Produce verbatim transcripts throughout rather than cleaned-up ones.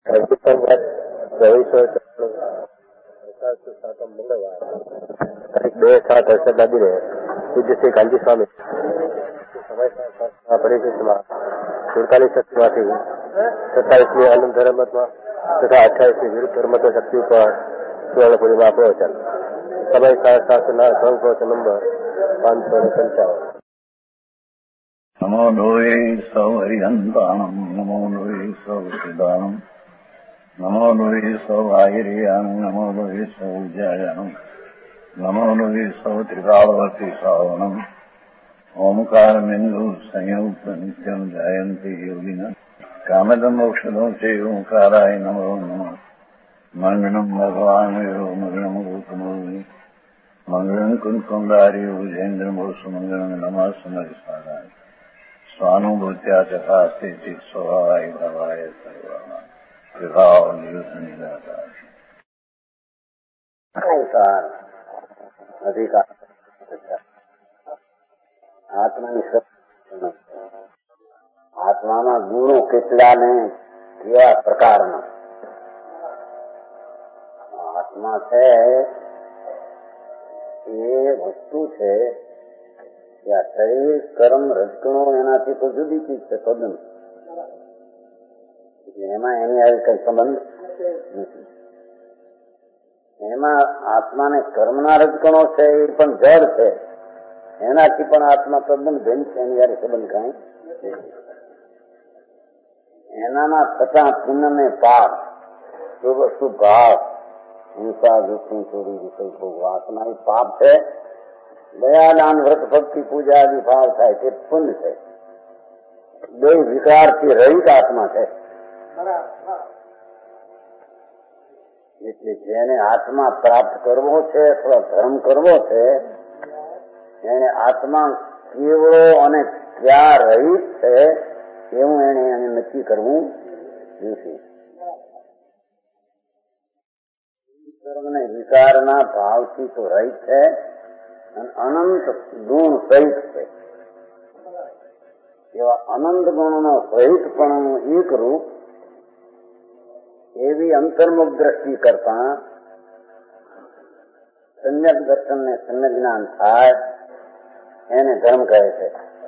મંગળવાર તારીખ બે સાત હર્ષદના દિને પૂજ્ય શ્રી કાંજી સ્વામી પરિશિષ્ટમાં સુડતાલીસ શક્તિમાંથી સત્તાવીસમી આનંદ ધર્મતમાં તથા અઠ્યાવીસમી વિરુદ્ધ ધર્મત્વ શક્તિ ઉપર સુવર્ણપુરીમાં પ્રવચન. સમય શાસ્ત્રના સંકોચ નંબર પાંચસો ને પંચાવન. નમો લોહે સૌ હરિહંતાણમ નમો લોહે સૌ સિદ્ધાણમ નમો લોહે સૌ આહિર્યાણમ નમો લોહે સૌ જયાણમ નમો લોહે સૌ ત્રિકાળવતી શ્રાવણમ ઓમકાર બિંદુ સંયુક્ત નિત્યમ જયંતિ યોગિના કામદમ મોક્ષદો છે ઓંકારાય નમો નમઃ. મંગળમ ભગવાન મંગળમ રૂપમોહિ મંગળમ કુંકુંડારી ભુજેન્દ્રમો સુમંગળમ નમઃ સમરિસારાય સ્વાનુભૂત્યા તથા સ્થિતિ સ્વભાવાય ભવાય સર્વમાં વિભાવ નિયુદ્ધ નિરાકાર અધિકાર આત્માની શક્તિ. આત્મામાં ગુણો કેટલા ને કેવા પ્રકારના આત્મા છે એ વસ્તુ છે કે આ શરીર કર્મ રજકણો એનાથી તો જુદી ચીજ છે તદ્દન. એમાં એની આવી કઈ સંબંધ નથી. એમાં આત્માને કર્મના રજકણો છે એ પણ જળ છે, એનાથી પણ આત્મા તદ્દન ભિન્ન છે. એની યારે સંબંધ કઈ એનામાં થતા પુણ્ય ને પાપ શુભ શુભ ભાવ હિંસા દુઃખી ચોરી વિષય ભોગ આત્મા એ પાપ છે. દયા દાન વ્રત ભક્તિ પૂજા આદિ ભાવ થાય તે પુણ્ય છે. બે વિકારથી રહિત આત્મા છે. એટલે જેને આત્મા પ્રાપ્ત કરવો છે અથવા ધર્મ કરવો છે એને આત્મા કેવળો અને ક્યાં રહિત છે એવું એને એને નક્કી કરવું નથી. કર્મને વિકારના ભાવથી તો રહિત છે અને અનંત ગુણ સહિત છે. એવા અનંત ગુણનો સહિતપણું એક રૂપ એવી અંતર્મુખ દ્રષ્ટિ કરતા સમ્યક દર્શન ને સમ્યક જ્ઞાન થાય એને ધર્મ કહે છે.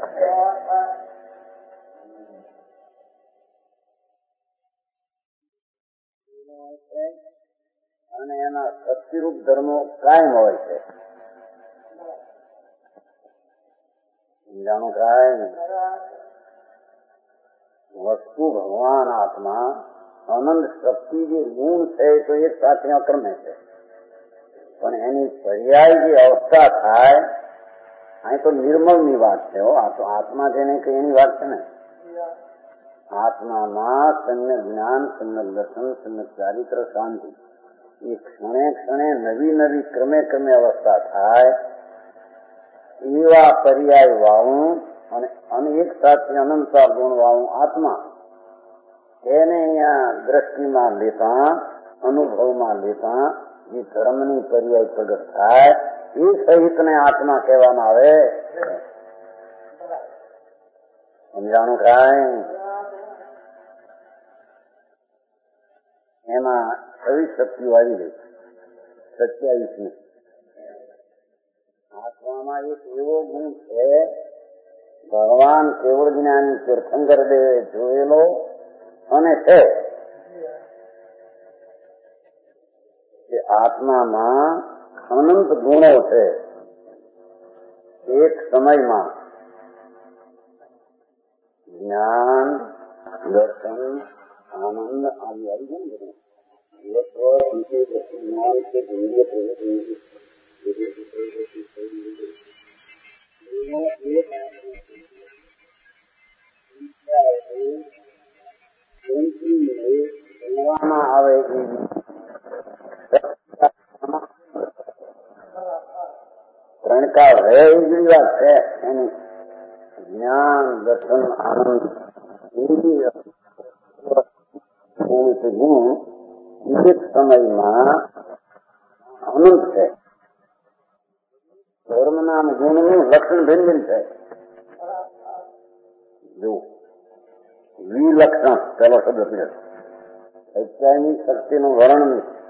અને એના શક્તિરૂપ ધર્મો કાયમ હોય છે. જાણું કાયમ વસ્તુ ભગવાન આત્મા આનંદ શક્તિ જે ગુણ છે તો એ સાથે અક્રમે છે, પણ એની પર્યાય જે અવસ્થા થાય અહીં તો નિર્મળ ની વાત છે. આ તો આત્મા જેને કઈ એની વાત છે ને. આત્મામાં સમ્યક જ્ઞાન, સમ્યક દર્શન, સમ્યક ચારિત્ર, શાંતિ એ ક્ષણે ક્ષણે નવી નવી ક્રમે ક્રમે અવસ્થા થાય એવા પર્યાય વાળું અને એક સાથે અનંતા ગુણ વાળું આત્મા એને અહીંયા દ્રષ્ટિમાં લેતા અનુભવમાં લેતા જે ધર્મની પર્યાય પ્રગટ થાય એ સહિતને આત્મા કહેવામાં આવે. સમજાણું કાંઈ? એમાં છવ્વીસ શક્તિઓ આવી ગઈ, સત્યાવીસ ની. આત્મામાં એક એવો ગુણ છે ભગવાન કેવળ જ્ઞાની તીર્થંકર દેવે જોયેલો અને છે કે આત્મામાં અનંત ગુણો છે. એક સમયમાં જ્ઞાન, દર્શન, આનંદ આદિ આવી જાય ને આવે ત્રણકાર રહે એવી વાત છે એની. જ્ઞાન, દર્શન, આનંદ ગુણ એક સમયમાં અનંત છે. ધર્મના ગુણનું લક્ષણ ભિન્ન ભિન્ન છે. જો વિલક્ષણ પેલો શબ્દ પીડે સચ્ચાઈની શક્તિનું વર્ણન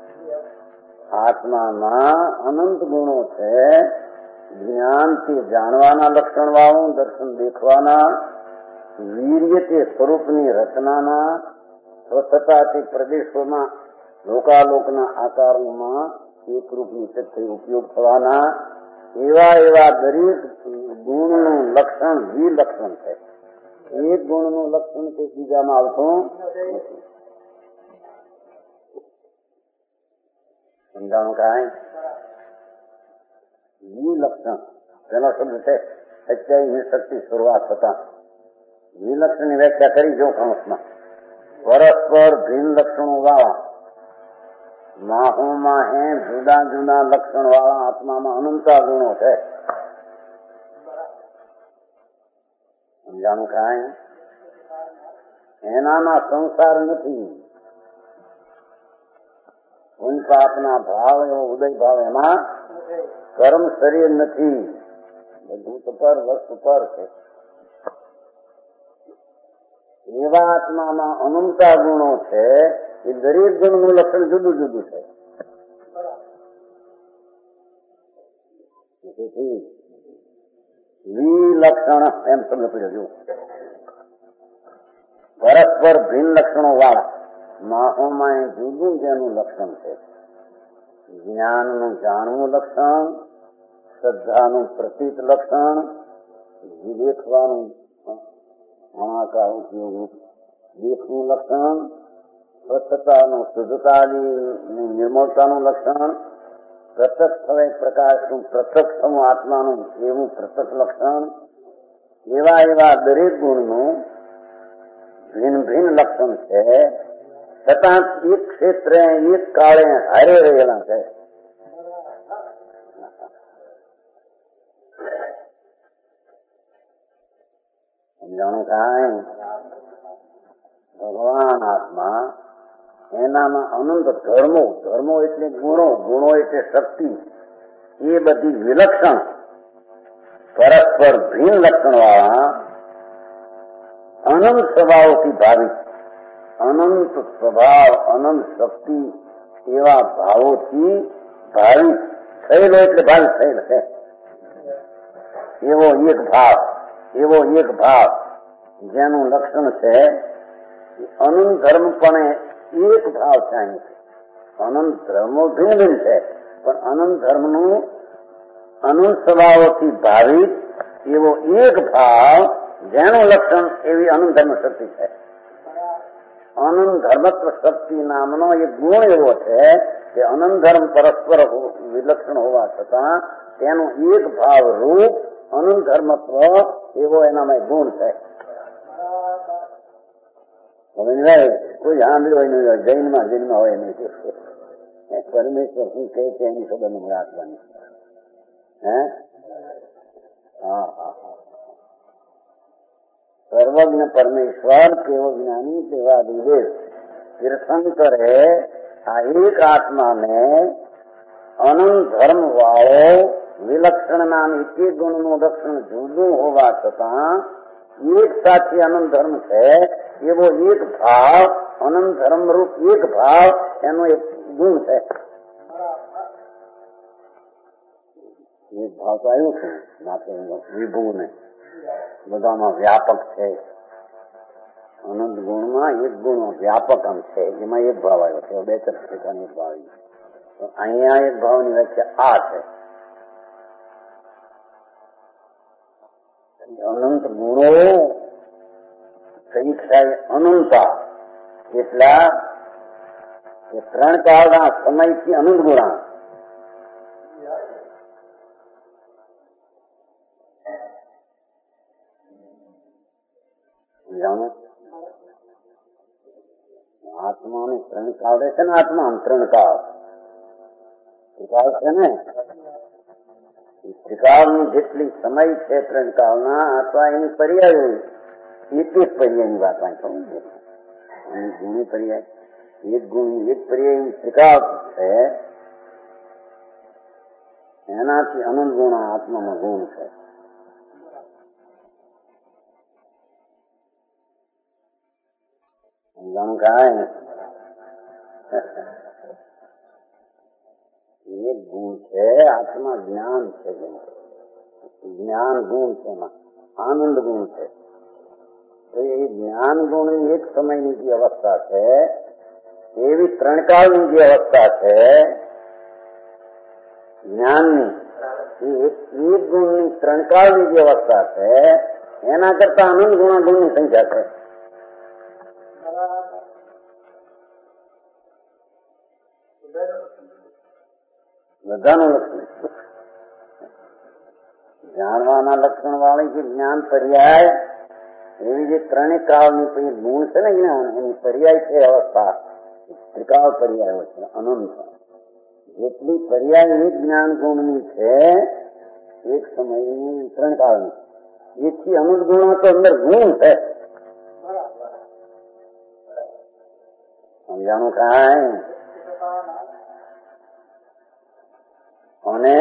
આત્મામાં અનંત ગુણો છે. જ્ઞાનથી જાણવાના લક્ષણ વાળું, દર્શન દેખવાના, વીર્યથી સ્વરૂપની રચનાના, સ્વચ્છતાથી પ્રદેશોમાં લોકાલોકના આકારોમાં એકરૂપ નિશ્ચિતથી ઉપયોગ થવાના, એવા એવા દરેક ગુણનું લક્ષણ વિલક્ષણ છે. એક ગુણનું લક્ષણ તે બીજામાં આવતું નથી. સમજાણું કાંઈ? વિલક્ષણ તેનો શબ્દ છે સચ્ચાઈની શક્તિ શરૂઆત થતા. વિલક્ષણની વ્યાખ્યા કરી જો કૌંસમાં. પરસ્પર ભિન્ન લક્ષણો વાળા માહોમાં હે જુદા જુદા લક્ષણ વાળા આત્મામાં અનંતા ગુણો છે. સમજાણું કાંઈ? એનામાં સંસાર નથી. પુન પાપના ભાવ એવો ઉદય ભાવ એમાં કર્મ શરીર નથી. બધું તો પર વસ્તુ પર છે. એવા આત્મામાં અનંતા ગુણો છે. એ દરેક ગુણનું લક્ષણ જુદું જુદું છે. તેથી વિલક્ષણ એમ શબ્દ પડ્યો. પરસ્પર ભિન્ન લક્ષણો વાળા માહોમાં જુદું જેનું લક્ષણ છે. જ્ઞાનનું જાણવું લક્ષણ, શ્રદ્ધાનું પ્રતીત લક્ષણ, દેખવાનું મહાકાર ઉપયોગ દેખનું લક્ષણ, સ્વચ્છતાનું શુદ્ધતાની નિર્મળતાનું લક્ષણ, પ્રત્યક્ષ હવે પ્રકાશનું પ્રત્યક્ષનું આત્માનું એવું પ્રત્યક્ષ લક્ષણ, એવા એવા દરેક ગુણનું ભિન્ન ભિન્ન લક્ષણ છે. છતાં એક ક્ષેત્રે એક કાળે હારે રહેલા છે. સમજાણું કાંઈ? ભગવાન આત્મા એનામાં અનંત ધર્મો, ધર્મો એટલે ગુણો, ગુણો એટલે શક્તિ, એ બધી વિલક્ષણ પરસ્પર ભિન્ન લક્ષણ વાળા અનંત સ્વભાવથી ભાવિત, અનંત સ્વભાવ, અનંત શક્તિ એવા ભાવોથી ભાવિત થયેલો એટલે ભાવિત થયેલો છે. એવો એક ભાવ, એવો એક ભાવ જેનું લક્ષણ છે અનંત ધર્મ પણ એક ભાવ છે. અનંત ધર્મો ભિન્ન ભિન્ન છે, પણ અનંત ધર્મનું અનંત સ્વભાવોથી ભાવિત એવો એક ભાવ જેનું લક્ષણ એવી અનંત ધર્મ શક્તિ છે. અનંત ધર્મત્વ શક્તિ નામનો એક ગુણ એવો છે કે અનંત ધર્મ પરસ્પર વિલક્ષણ હોવા છતાં તેનું એક ભાવ રૂપ અનંત ધર્મત્વ એવો એનામાં ગુણ છે. કોઈ સાંભળ્યું હોય નહીં, જૈનમાં જૈનમાં હોય નહીં. પરમેશ્વર શું કહે છે એની ખબર ન રાખવાની. હે હા હા હા સર્વજ્ઞ પરમેશ્વર કેવો જ્ઞાની તેવા દિવેશ તીર્થંકરે આ એક આત્માને અનંત ધર્મ વાળો વિલક્ષણ નામ એક એક ગુણનું લક્ષણ જુદું હોવા છતાં એક સાથે અનંત ધર્મ છે એવો એક ભાવ, અનંત ધર્મ રૂપ એક ભાવ એનો એક ગુણ છે. એક ભાવ તો આવ્યું છે માથે વિભુ ને બધામાં વ્યાપક છે. અનંત ગુણમાં એક ગુણ વ્યાપક અંશ છે, એમાં એક ભાવ આવ્યો છે. બે ચાર પ્રકારની એક ભાવ આવ્યો. અહીંયા એક ભાવની વ્યાખ્યા આ છે. અનંત ગુણો સંખ્યા અનંતા એટલા કે ત્રણ કાળના સમયથી અનંત ગુણા જાણો. આત્માને ત્રણ કાળ રહે છે ને, આત્મા ત્રણ કાળ ત્રિકાળ છે ને. ત્રિકાળની જેટલી સમય છે ત્રણ કાળના, અથવા એની પર્યાય એક એક પર્યાયની વાત કહું ગુણી પર્યાય એક ગુણ એક પર્યાય ત્રિકાળ છે. એનાથી અનંત ગુણ આત્મામાં ગુણ છે. સમજાણું કાંઈ? એક ગુણ છે આત્મા, જ્ઞાન છે. જ્ઞાન ગુણ છે, એમાં આનંદ ગુણ છે. તો એ જ્ઞાન ગુણની એક સમયની જે અવસ્થા છે, એવી ત્રણકાળની જે અવસ્થા છે જ્ઞાનની, એક ગુણની ત્રણકાળની જે અવસ્થા છે, એના કરતા આનંદ ગુણા ગુણની સંખ્યા છે. બધાનું લક્ષણ જાણવાના લક્ષણ વાળી જે જ્ઞાન પર્યાય, એવી જે ત્રણેય કાળની ગુણ છે ને જ્ઞાન, એની પર્યાય છે અવસ્થા, ત્રિકાળ પર્યાયો છે અનંત. જેટલી પર્યાય એક જ્ઞાન ગુણની છે એક સમયની ત્રણ કાળની, એથી અનંત ગુણો તો અંદર ગુણ છે. સમજાણું કાંઈ? અને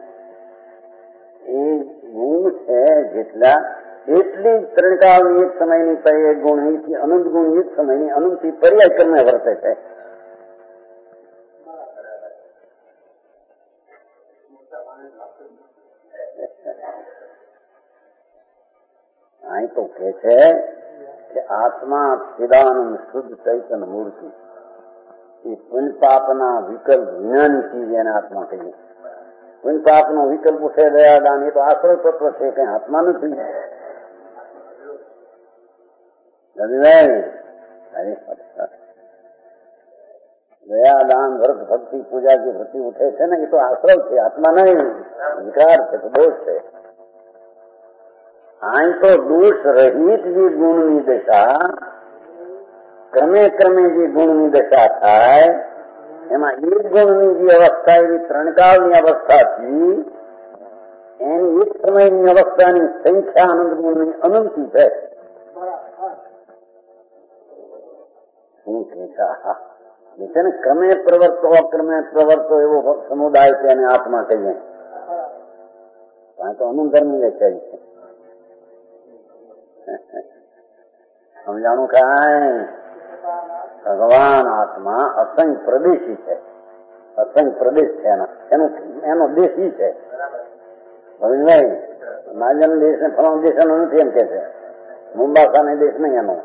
એ ગુણ છે જેટલા, એટલી ત્રણ કાળની એક સમયની પર્યાય ગુણ, એથી અનંત ગુણ એક સમયની અનંતથી પર્યાય ક્રમે વર્તે છે. અહીં તો કે છે કે આત્મા ચિદાનંદ શુદ્ધ ચૈતન્ય મૂર્તિ, એ પુણ્ય પાપના વિકલ્પ વિનાની ચીજ એને આત્મા કહીએ. પુણ્ય પાપનો વિકલ્પ ઉઠે દયાદાન, એ તો આશ્રય તત્વ છે, કઈ આત્મા નથી. દયાદાન વ્રત ભક્તિ પૂજા જે વૃત્તિ ઉઠે છે ને, એ તો આશ્રય છે, આત્મા નહીં, વિકાર છે, તો દોષ છે. અહીં તો દોષ રહિત જે ગુણની દશા, ક્રમે ક્રમે જે ગુણની દશા થાય, એમાં એક ગુણની જે અવસ્થા એવી ત્રણકાળની અવસ્થાથી એની એક સમયની અવસ્થાની સંખ્યા આનંદ ગુણની અનંતી છે. શું કે છે ને, ક્રમે પ્રવર્તો અક્રમે પ્રવર્તો એવો સમુદાય છે, એને આત્મા કહીએ. તો અનંત ધર્મની વ્યાખ્યા છે. સમજાણું કાંઈ? ભગવાન આત્મા અસંખ્ય પ્રદેશી છે, અસંખ્ય પ્રદેશ છે એના, એનો દેશ ઈ છે. નહીં નાજન દેશ ને ફલાણો દેશ એનો નથી એમ કે છે, મુંબાસાને દેશ નહીં એનો.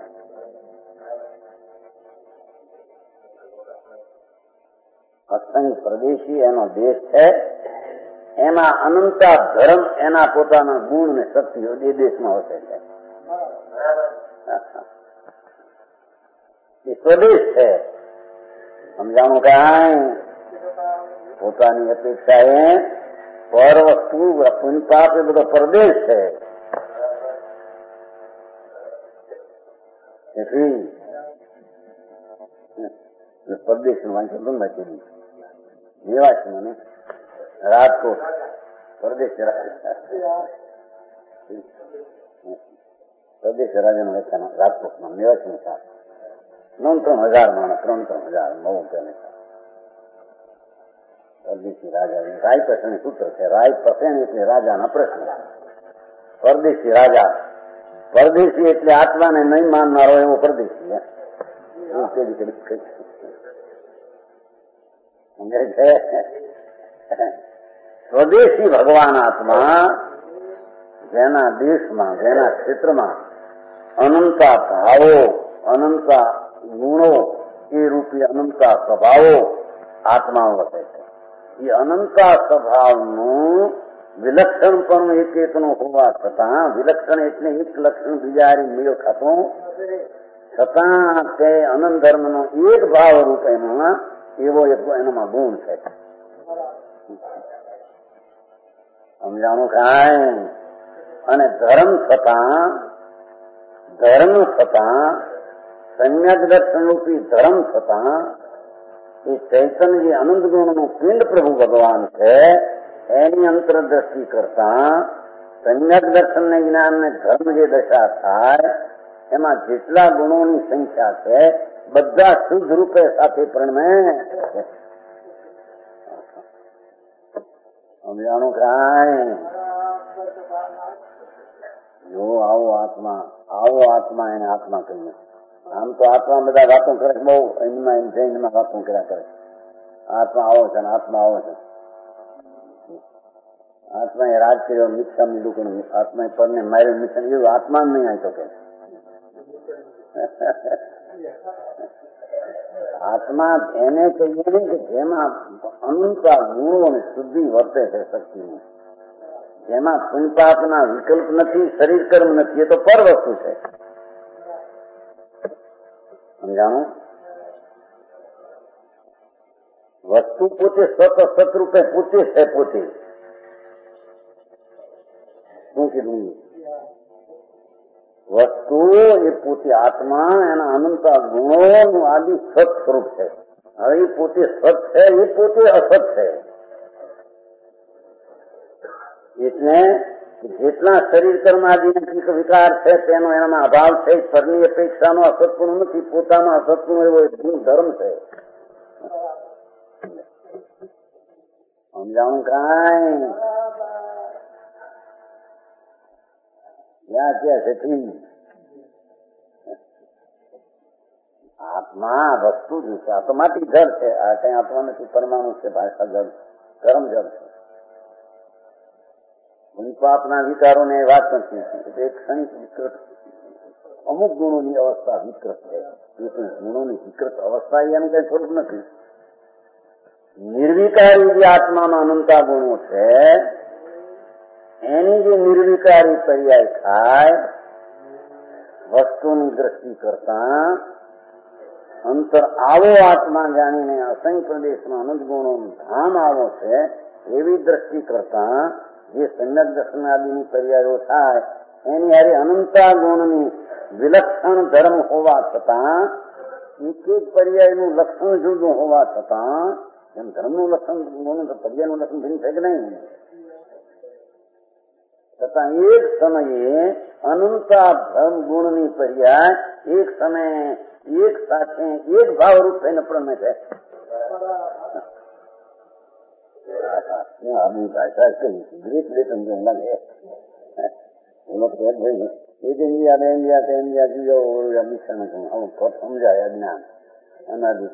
અસંખ્ય પ્રદેશી એનો દેશ છે. એના અનંતા ધર્મ, એના પોતાના ગુણ ને શક્તિઓ એ દેશમાં વસે છે. એ સ્વદેશ છે. સમજાણું કાંઈ? પોતાની અપેક્ષા એ પર વસ્તુ પુનપાપ એ બધો પરદેશ છે. પરદેશ નું વાંચન વાંચી નિવાસી મને રાજકોટ પરદેશ પ્રદેશ રાજાનો વેચાણ રાજકોટમાં નિવાસી સાથે ત્રણ ત્રણ હજાર માણસ, ત્રણ ત્રણ હજાર નવ તેને પરદેશી રાજા. રાય પસણી સૂત્ર છે. રાય પસણી એટલે રાજાના પ્રશ્ન. પરદેશી રાજા, પરદેશી એટલે આત્માને નહીં માનનારો એવો પરદેશી. સ્વદેશી ભગવાન આત્મા, જેના દેશમાં, જેના ક્ષેત્રમાં અનંતા ભાવો, અનંતા ગુણો, એ રૂપી અનંતા સ્વભાવો આત્મા વસે છે. એ અનંતા સ્વભાવનું વિલક્ષણ પણ એક એકનું હોવા છતાં, વિલક્ષણ એટલે એક લક્ષણ બીજા હારી મેળ ખાતું છતાં તે અનંત ધર્મનો એક ભાવ રૂપેમાં એવો એક એનામાં ગુણ છે. સમજાણું કાંઈ? અને ધર્મ થતાં, ધર્મ થતાં, સમ્યક દર્શન રૂપી ધર્મ થતાં, એ ચૈતન્ય અનંત ગુણનું પિંડ પ્રભુ ભગવાન છે, એની અંતરદ્રષ્ટિ કરતા સમ્યક દર્શન ને જ્ઞાન ને ધર્મ જે દશા થાય, એમાં જેટલા ગુણોની સંખ્યા છે બધા શુદ્ધ રૂપે સાથે પ્રણમે. સમજાણું કાંઈ? જો આવો આત્મા, આવો આત્મા એને આત્મા કહીએ. આમ તો આત્મા બધા વાતો કરે બહુ એમાં એમ જૈનમાં વાતો કર્યા કરે. આત્મા આવો છે ને આત્મા આવો છે. આત્મા એ રાજ કર્યો, મિક્ષા મીંડું કર્યું, આત્મા એ પરને માર્યું, મિક્ષા એવું આત્મા નહીં આવી શકે. આત્મા એને કહીએ ને કે જેમાં અનંત ગુણો અને શુદ્ધિ વર્તે છે શક્તિની, જેમાં પુણ્યપાપના વિકલ્પ નથી, શરીર કર્મ નથી, એ તો પર વસ્તુ છે. સમજાણું? વસ્તુ પોતે સત સતરૂપે પોતે છે. પોતે શું કીધું? વસ્તુ એ પોતે આત્મા એના અનંત ગુણોનું આદિ સત સ્વરૂપ છે. હવે એ પોતે સત છે, એ પોતે અસત છે. એટલે જેટલા શરીર કર્મ આદિ વિકાર છે તેનો એનામાં અભાવ છે. પરની અપેક્ષાનો અસત્પુણ નથી, પોતામાં અસત્પુણ એવો એક ગુણ ધર્મ છે. સમજાણું? કાંઈ ક્યાં ક્યાં છે ઠીક. આત્મા વસ્તુ જ છે. આ તો માટી જળ છે. આ કઈ આત્મા નથી, પરમાણુ છે, ભાષા જળ, કર્મ જળ છે. પાપના વિચારો ને વાત નથી. એક ક્ષણિક વિકૃત અમુક ગુણોની અવસ્થા વિકૃત છે. એ પણ ગુણોની વિકૃત અવસ્થા એનું કઈ થોડુંક નથી. નિર્વિકારી જે આત્મામાં અનંતા ગુણો છે એની જે નિર્વિકારી પર્યાય થાય વસ્તુની દ્રષ્ટિ કરતા અંતર આવો આત્મા જાણીને અસંખ્ય પ્રદેશમાં અનંત ગુણોનું ધામ આવો છે એવી દ્રષ્ટિ કરતા જે સમ્યક દર્શન આદિની પર્યાયો થાય એની હારે અનંતા ગુણની વિલક્ષણ ધર્મ હોવા છતાં એક એક પર્યાયનું લક્ષણ જુદું હોવા છતાં એમ ધર્મનું લક્ષણ ગુણ પર્યાયનું લક્ષણ ભિન્ન છે કે નહીં? છતાં એક સમયે અનંતા ધર્મ ગુણની પર્યાય એક સમયે એક સાથે એક ભાવરૂપ થઈને પ્રમે છે. આની ભાષા કઈ ગ્રેટ ગ્રેટ સમજણ લાગે. એનો પ્રયત્ન ભાઈ એક ઇન્ડિયા બે ઇન્ડિયા તે ઇન્ડિયા જીવો મિશ્રણ આવું ખોટ સમજાય જ્ઞાન એના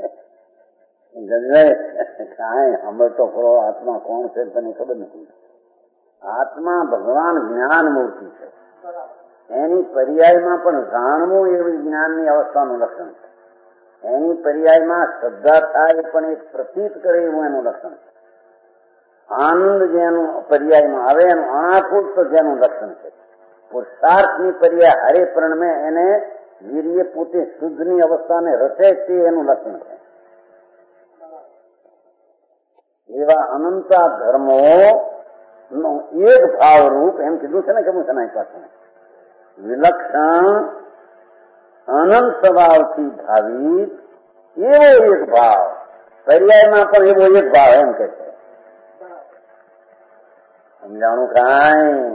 કાંઈ સાંભળતો ખરો આત્મા કોણ છે તને ખબર નથી. આત્મા ભગવાન જ્ઞાન મૂર્તિ છે. એની પર્યાયમાં પણ જાણવું એવી જ્ઞાનની અવસ્થાનું લક્ષણ છે. એની પર્યાયમાં શ્રદ્ધા થાય પણ એક પ્રતીત કરે એવું એનું લક્ષણ છે. આનંદ જેનું પર્યાયમાં આવે એનું અનાકૂટ જેનું લક્ષણ છે. પુરુષાર્થની પર્યાય હરે પ્રણમે એને વીર્ય પોતે શુદ્ધની અવસ્થાને રચે તે એનું લક્ષણ છે. એવા અનંતા ધર્મો નો એક ભાવ રૂપ એમ કીધું છે ને કે હું શનાઈ પાસે વિલક્ષણ અનંત સ્વભાવથી ભાવિત એવો એક ભાવ પર્યાયમાં પણ એવો એક ભાવ એમ કે છે. સમજાણું? કાંઈ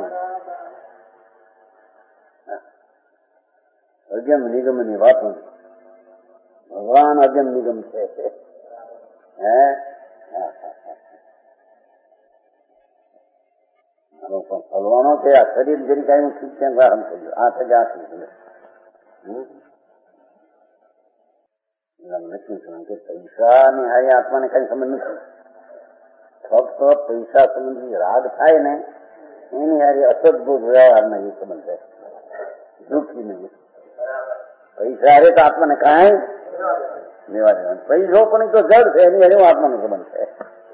અગમ નિગમ ની વાતો ભગવાન અગમ નિગમ છે. હે ફલવાનો છે આ શરીર જરી કઈ હું ઠીક છે આરામ કર્યો આ થશે આ ઠીક છે. પૈસા ની હારી આત્માને કઈ સમજ નથી. ફક્ત પૈસા સંબંધી રાગ થાય ને એની હારી અસદભૂત વ્યવહારના એ સંબંધ છે. દુઃખી નહીં. પૈસા હારે તો આત્માને કાંઈ લેવા દેવાનું. પૈસો પણ તો જડ છે એની હારે આત્માનો સંબંધ છે.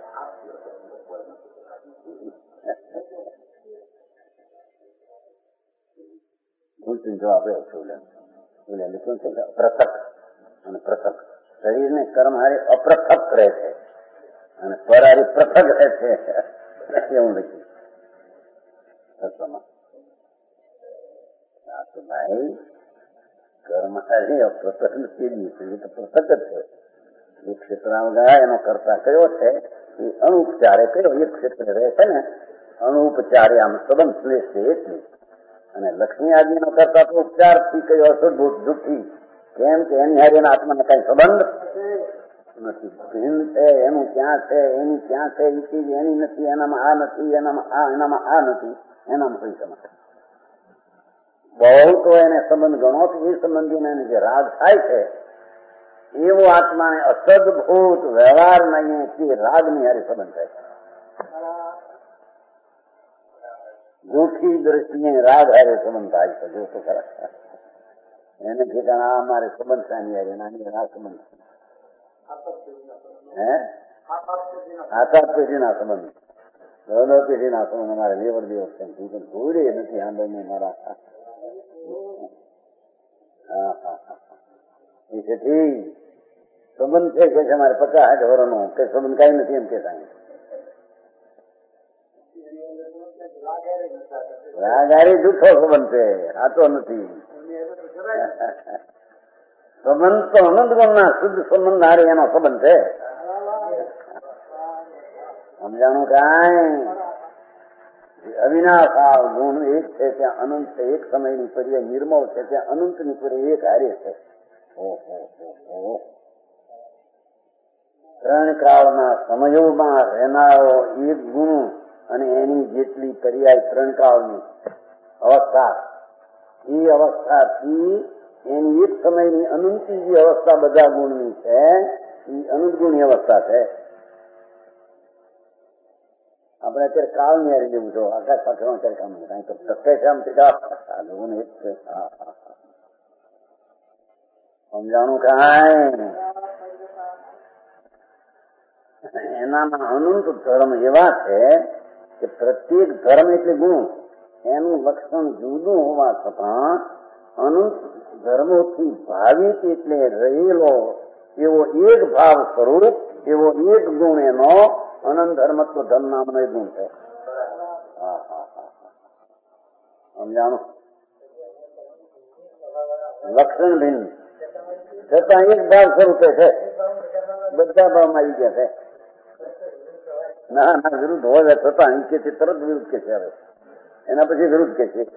જવાબ લખ્યું છે પૃથક અને પૃથક શરીરને કર્મ હારે અપૃથક રહે છે અને પર હારે પૃથક રહે છે એવું લખ્યું તત્વમાં. આ તો ભાઈ કર્મ હારે અપૃથક નથી, એ તો પૃથક જ છે. એ ક્ષેત્રમાં ગયા એનો કરતા કયો છે એ અણુપચારે કયો એક ક્ષેત્ર રહે છે ને અણુપચારે આમ સંબંધ શ્લેષ છે એટલી. અને લક્ષ્મી આદિ નો કરતા તો ઉપચાર થી કઈ અશુદ્ભૂત જુઠ્ઠી. કેમ કે એની હારે આત્માને કઈ સંબંધ નથી. ભિન્ન છે એનું ક્યાં છે એની ક્યાં છે એ ચીજ એની નથી, એનામાં આ નથી, એનામાં આ એનામાં આ નથી, એનામાં કઈ સમજ બહુ તો એને સંબંધ ગણો તો એ સંબંધીને જે રાગ થાય છે એવો આત્માને અસદભૂત વ્યવહાર નહીં તે રાગની હારે સંબંધ થાય છે. જૂઠી દ્રષ્ટિએ રાગ હારે સંબંધ થાય છે. જો તો ખરા એને ઠેકાણા અમારે સંબંધ સાની હારે નાની આ સંબંધ હે આસાત પેઢીના સંબંધ દોનો પેઢીના સંબંધ અમારે લેવડ દેવડ છે. જોડે નથી આંદોલન મારા હા હા હા એથી સંબંધ છે કે છે અમારે પચાસ સાઠ વર્ષનો કે સંબંધ કઈ નથી એમ કે સાહેબ રાગારી જૂઠો સંબંધ છે, સાચો નથી. સંબંધ તો અનંત ગુણના શુદ્ધ સંબંધ હારે એનો સંબંધ છે. સમજાણું કાંઈ અવિનાશ આ ગુણ એક છે ત્યાં અનંત છે, એક સમયની પર્યાય નિર્મળ છે ત્યાં અનંતની પર્યાય એક હારે છે. ઓહો ત્રણ કાળના સમયોમાં રહેનારો એક ગુણ અને એની જેટલી પર્યાય ત્રણ કાળની અવસ્થા એ અવસ્થાથી એની એક સમયની અનંતી જે અવસ્થા બધા ગુણની છે એ અનંત ગુણની અવસ્થા છે. આપણે અત્યારે કાળ ની હારી જેવું છો આકાશ પાછળ અત્યારે કામ કઈ તો ટકે છે આમ ગુણ એક છે. સમજાણું કાંઈ એનામાં અનંત ધર્મ એવા છે કે પ્રત્યેક ધર્મ એટલે ગુણ એનું લક્ષણ જુદું હોવા છતાં અનંત ધર્મોથી ભાવિત એટલે રહેલો એવો એક ભાવ સ્વરૂપ એવો એક ગુણ એનો અનંત ધર્મત્વ ધર્મ નામનો એક ગુણ છે. હા હા હા સમજાણું લક્ષણ ભિન્ન છતાં એક ભાવ સ્વરૂપે છે. બધા ભાવમાં આવી ગયા છે. ના ના વિરુદ્ધ હોય છતાં અહીં કે છે તરત વિરુદ્ધ કે છે. હવે એના પછી વિરુદ્ધ કે છે.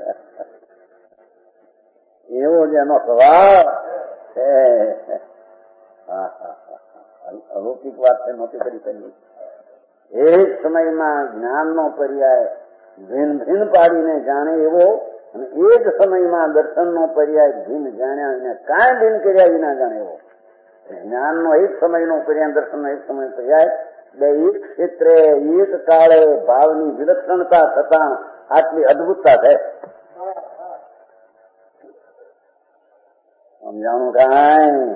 એવો જ એનો સ્વભાવ છે. હા હા અલૌકિક વાત છે નહોતી કરી શકી. એક સમયમાં જ્ઞાનનો પર્યાય ભિન્ન ભિન્ન પાડીને જાણે એવો અને એક સમયમાં દર્શનનો પર્યાય ભિન્ન જાણ્યા વિના કાંઈ ભિન્ન કર્યા વિના જાણે એવો. જ્ઞાનનો એક સમયનો પર્યાય દર્શનનો એક સમય પર્યાય બે એક ક્ષેત્રે એક કાળે ભાવની વિલક્ષણતા થતા આટલી અદભુતતા છે. સમજાણું કાંઈ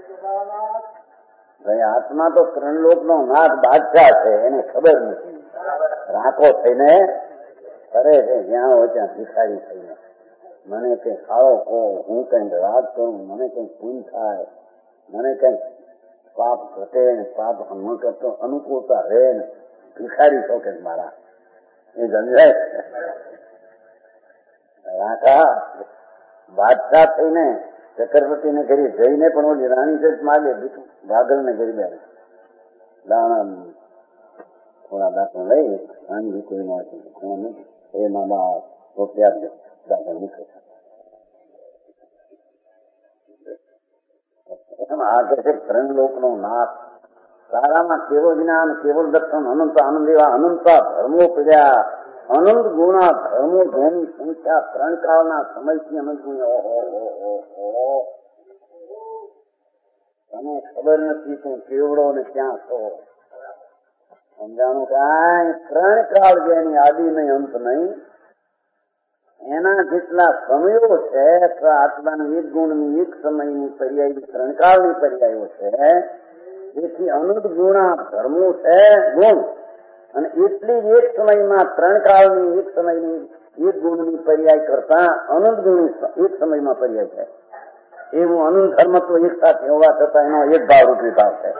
ભાઈ આત્મા તો ત્રણ લોકનો નાથ બાદશાહ છે એને ખબર નથી. રાખો થઈને કરે છે જ્યાં હોય ત્યાં ભિખારી થઈને મને કઈ ખાડો કહો હું કઈક રાગ કરું મને કઈક પૂન થાય મને કઈક પાપ ઘટે ને પાપ ન કરતો અનુકૂળતા રહે ને ભિખારી છો કે મારા એ સમજાય. રાખા બાદશાહ થઈને ચક્રવર્તી ને ઘરે જઈને પણ ઓલી રાણી છે માગે વાગલ ને ઘરે બે દાણા થોડા દાખલ લઈ રાણી વિકુરી માં એ મામા રૂપિયા દાખલ નીકળે. આ કે છે ત્રણ લોક નો નાથ સારામાં કેવળ જ્ઞાન કેવળ દર્શન અનંત આનંદ એવા અનંતા ધર્મો પડ્યા અનંત ગુણા ધર્મો જેની સંખ્યા ત્રણ કાળના સમયથી અનંત ગુણ. ઓહો તને ખબર નથી તું કેવડો ને ક્યાં છો. સમજાણું કાંઈ ત્રણ કાળ જેની આદિ નહીં અંત નહીં એના જેટલા સમયો છે આત્માની એક ગુણની એક સમયની પર્યાય ત્રણ કાળની પર્યાયો છે. તેથી અનંત ગુણા ધર્મો છે ગુણ અને એટલી જ એક સમયમાં ત્રણ કાળની એક સમયની એક ગુણની પર્યાય કરતા અનંત ગુણ એક સમયમાં પર્યાય છે. એવું અનંત ધર્મ તો એક સાથે હોવા છતાં એનો એક ભાવ રૂપી ભાવ છે.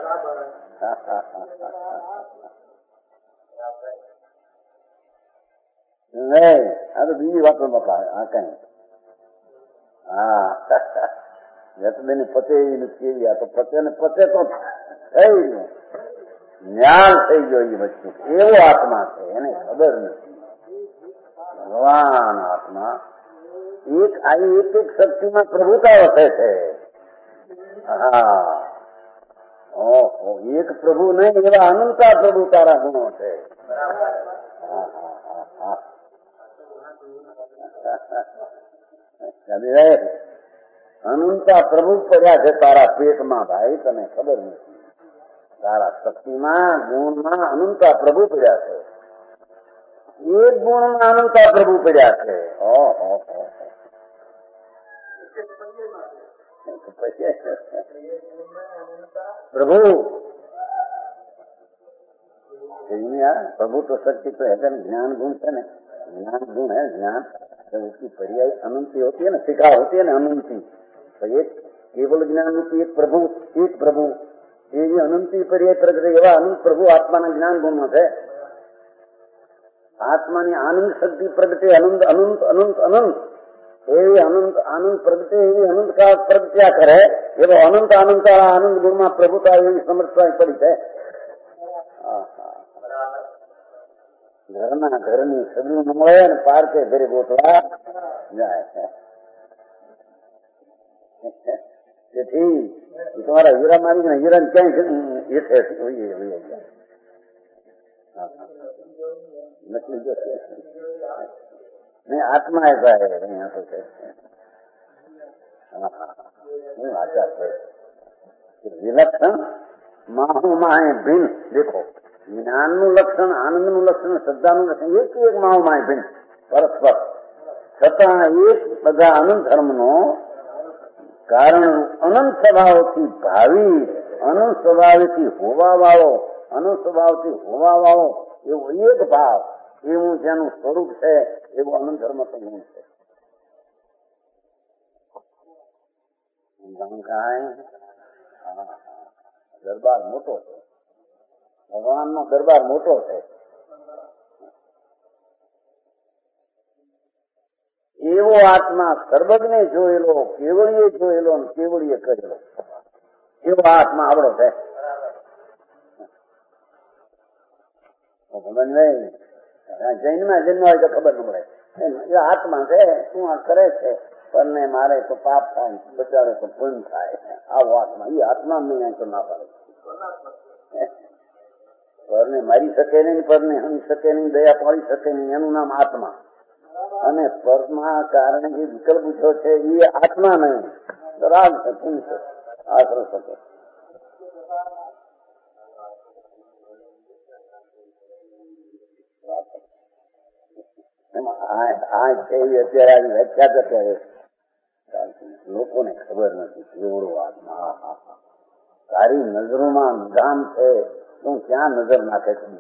નહીં આ તો બીજી વાતો બાપા આ કઈ હા જતબેન પતે એવી નથી એવી આ તો પતે ને પતે તો થઈ ગયું જ્ઞાન થઈ ગયો એ વસ્તુ એવો આત્મા છે એને ખબર નથી. ભગવાન આત્મા એક આવી એક એક શક્તિમાં પ્રભુતા વસે છે. હા ઓહો એક પ્રભુ નહીં એવા અનંતા પ્રભુ તારા ગુણો છે. અનંતા પ્રભુ પડ્યા છે તારા પેટમાં ભાઈ, તને ખબર નથી. તારા શક્તિમાં ગુણમાં અનંતા પ્રભુ પડ્યા છે. એક ગુણમાં અનંતા પ્રભુ પડ્યા છે. ઓહો પ્રભુ प्रभु तो शक्ति तो है ना, ज्ञान गुण है ना, ज्ञान गुण है ज्ञान, तो उसकी पर्याय अनंती होती है ना, शिखा होती है ना अनंती. तो एक केवल ज्ञान रूपी एक प्रभु, एक प्रभु ये अनंती पर्याय प्रगटे एवं अनंत प्रभु आत्मा ज्ञान गुण है. आत्मा ने आनंद शक्ति प्रगटे अनंत अनंत अनंत अनंत एवं अनंत आनंद प्रगटे एवं अनंत का प्रगट्या करे एवं अनंत अनंत आनंद गुण में प्रभुता एवं समर्थता पड़ी है. ઘરના ઘરની સગડું ન મળે ને પાર્કે ઘરે ગોતવા જાય છે. તેથી તમારા હીરા મારી ને હીરા ક્યાંય નકલી જશે નહીં. આત્મા એસા હે અહીંયા તો છે. આચાર છે વિલક્ષણ માહુ માહે ભિન્ન. દેખો જ્ઞાન નું લક્ષણ, આનંદ નું લક્ષણ, શ્રદ્ધા નું લક્ષણ એક એક માહુમાં ભિન્ન પરસ્પર, છતાં એક બધા અનંત ધર્મ નો કારણ અનંત સ્વભાવથી ભાવિ, અનંત સ્વભાવથી હોવા વાળો, અનંત સ્વભાવથી હોવા વાળો એવો એક ભાવ, એવું જેનું સ્વરૂપ છે એવું અનંત ધર્મ તો ગુણ છે. દરબાર મોટો છે, ભગવાન નો દરબાર મોટો છે. એવો આત્મા સર્વજ્ઞે જોયેલો, કેવળીએ જોયેલો ને કેવળીએ કરેલો એવો આત્મા આવડો છે. ખબર નહીં, જૈનમાં જન્મ હોય તો ખબર ન પડે. એ આત્મા છે, શું આ કરે છે, પરને મારે તો પાપ થાય, બચારે તો પુણ્ય થાય. આવો આત્મા, એ આત્મા નહીં તો ના પાડે. પરને મારી શકે નહીં, પરને હણી શકે નહીં, દયા પાડી શકે નહીં, એનું નામ આત્મા. અને પરના કારણે જે વિકલ્પ ઉઠ્યો છે એ આત્મા નહીં, રાગ છે, પુણ્ય છે, આશરો શકે. આ છે એ અત્યારે આવી વ્યાખ્યા અત્યારે લોકોને ખબર નથી કેવડો આત્મા. તારી નજરોમાં નિધાન છે, તું ક્યાં નજર નાખે છે?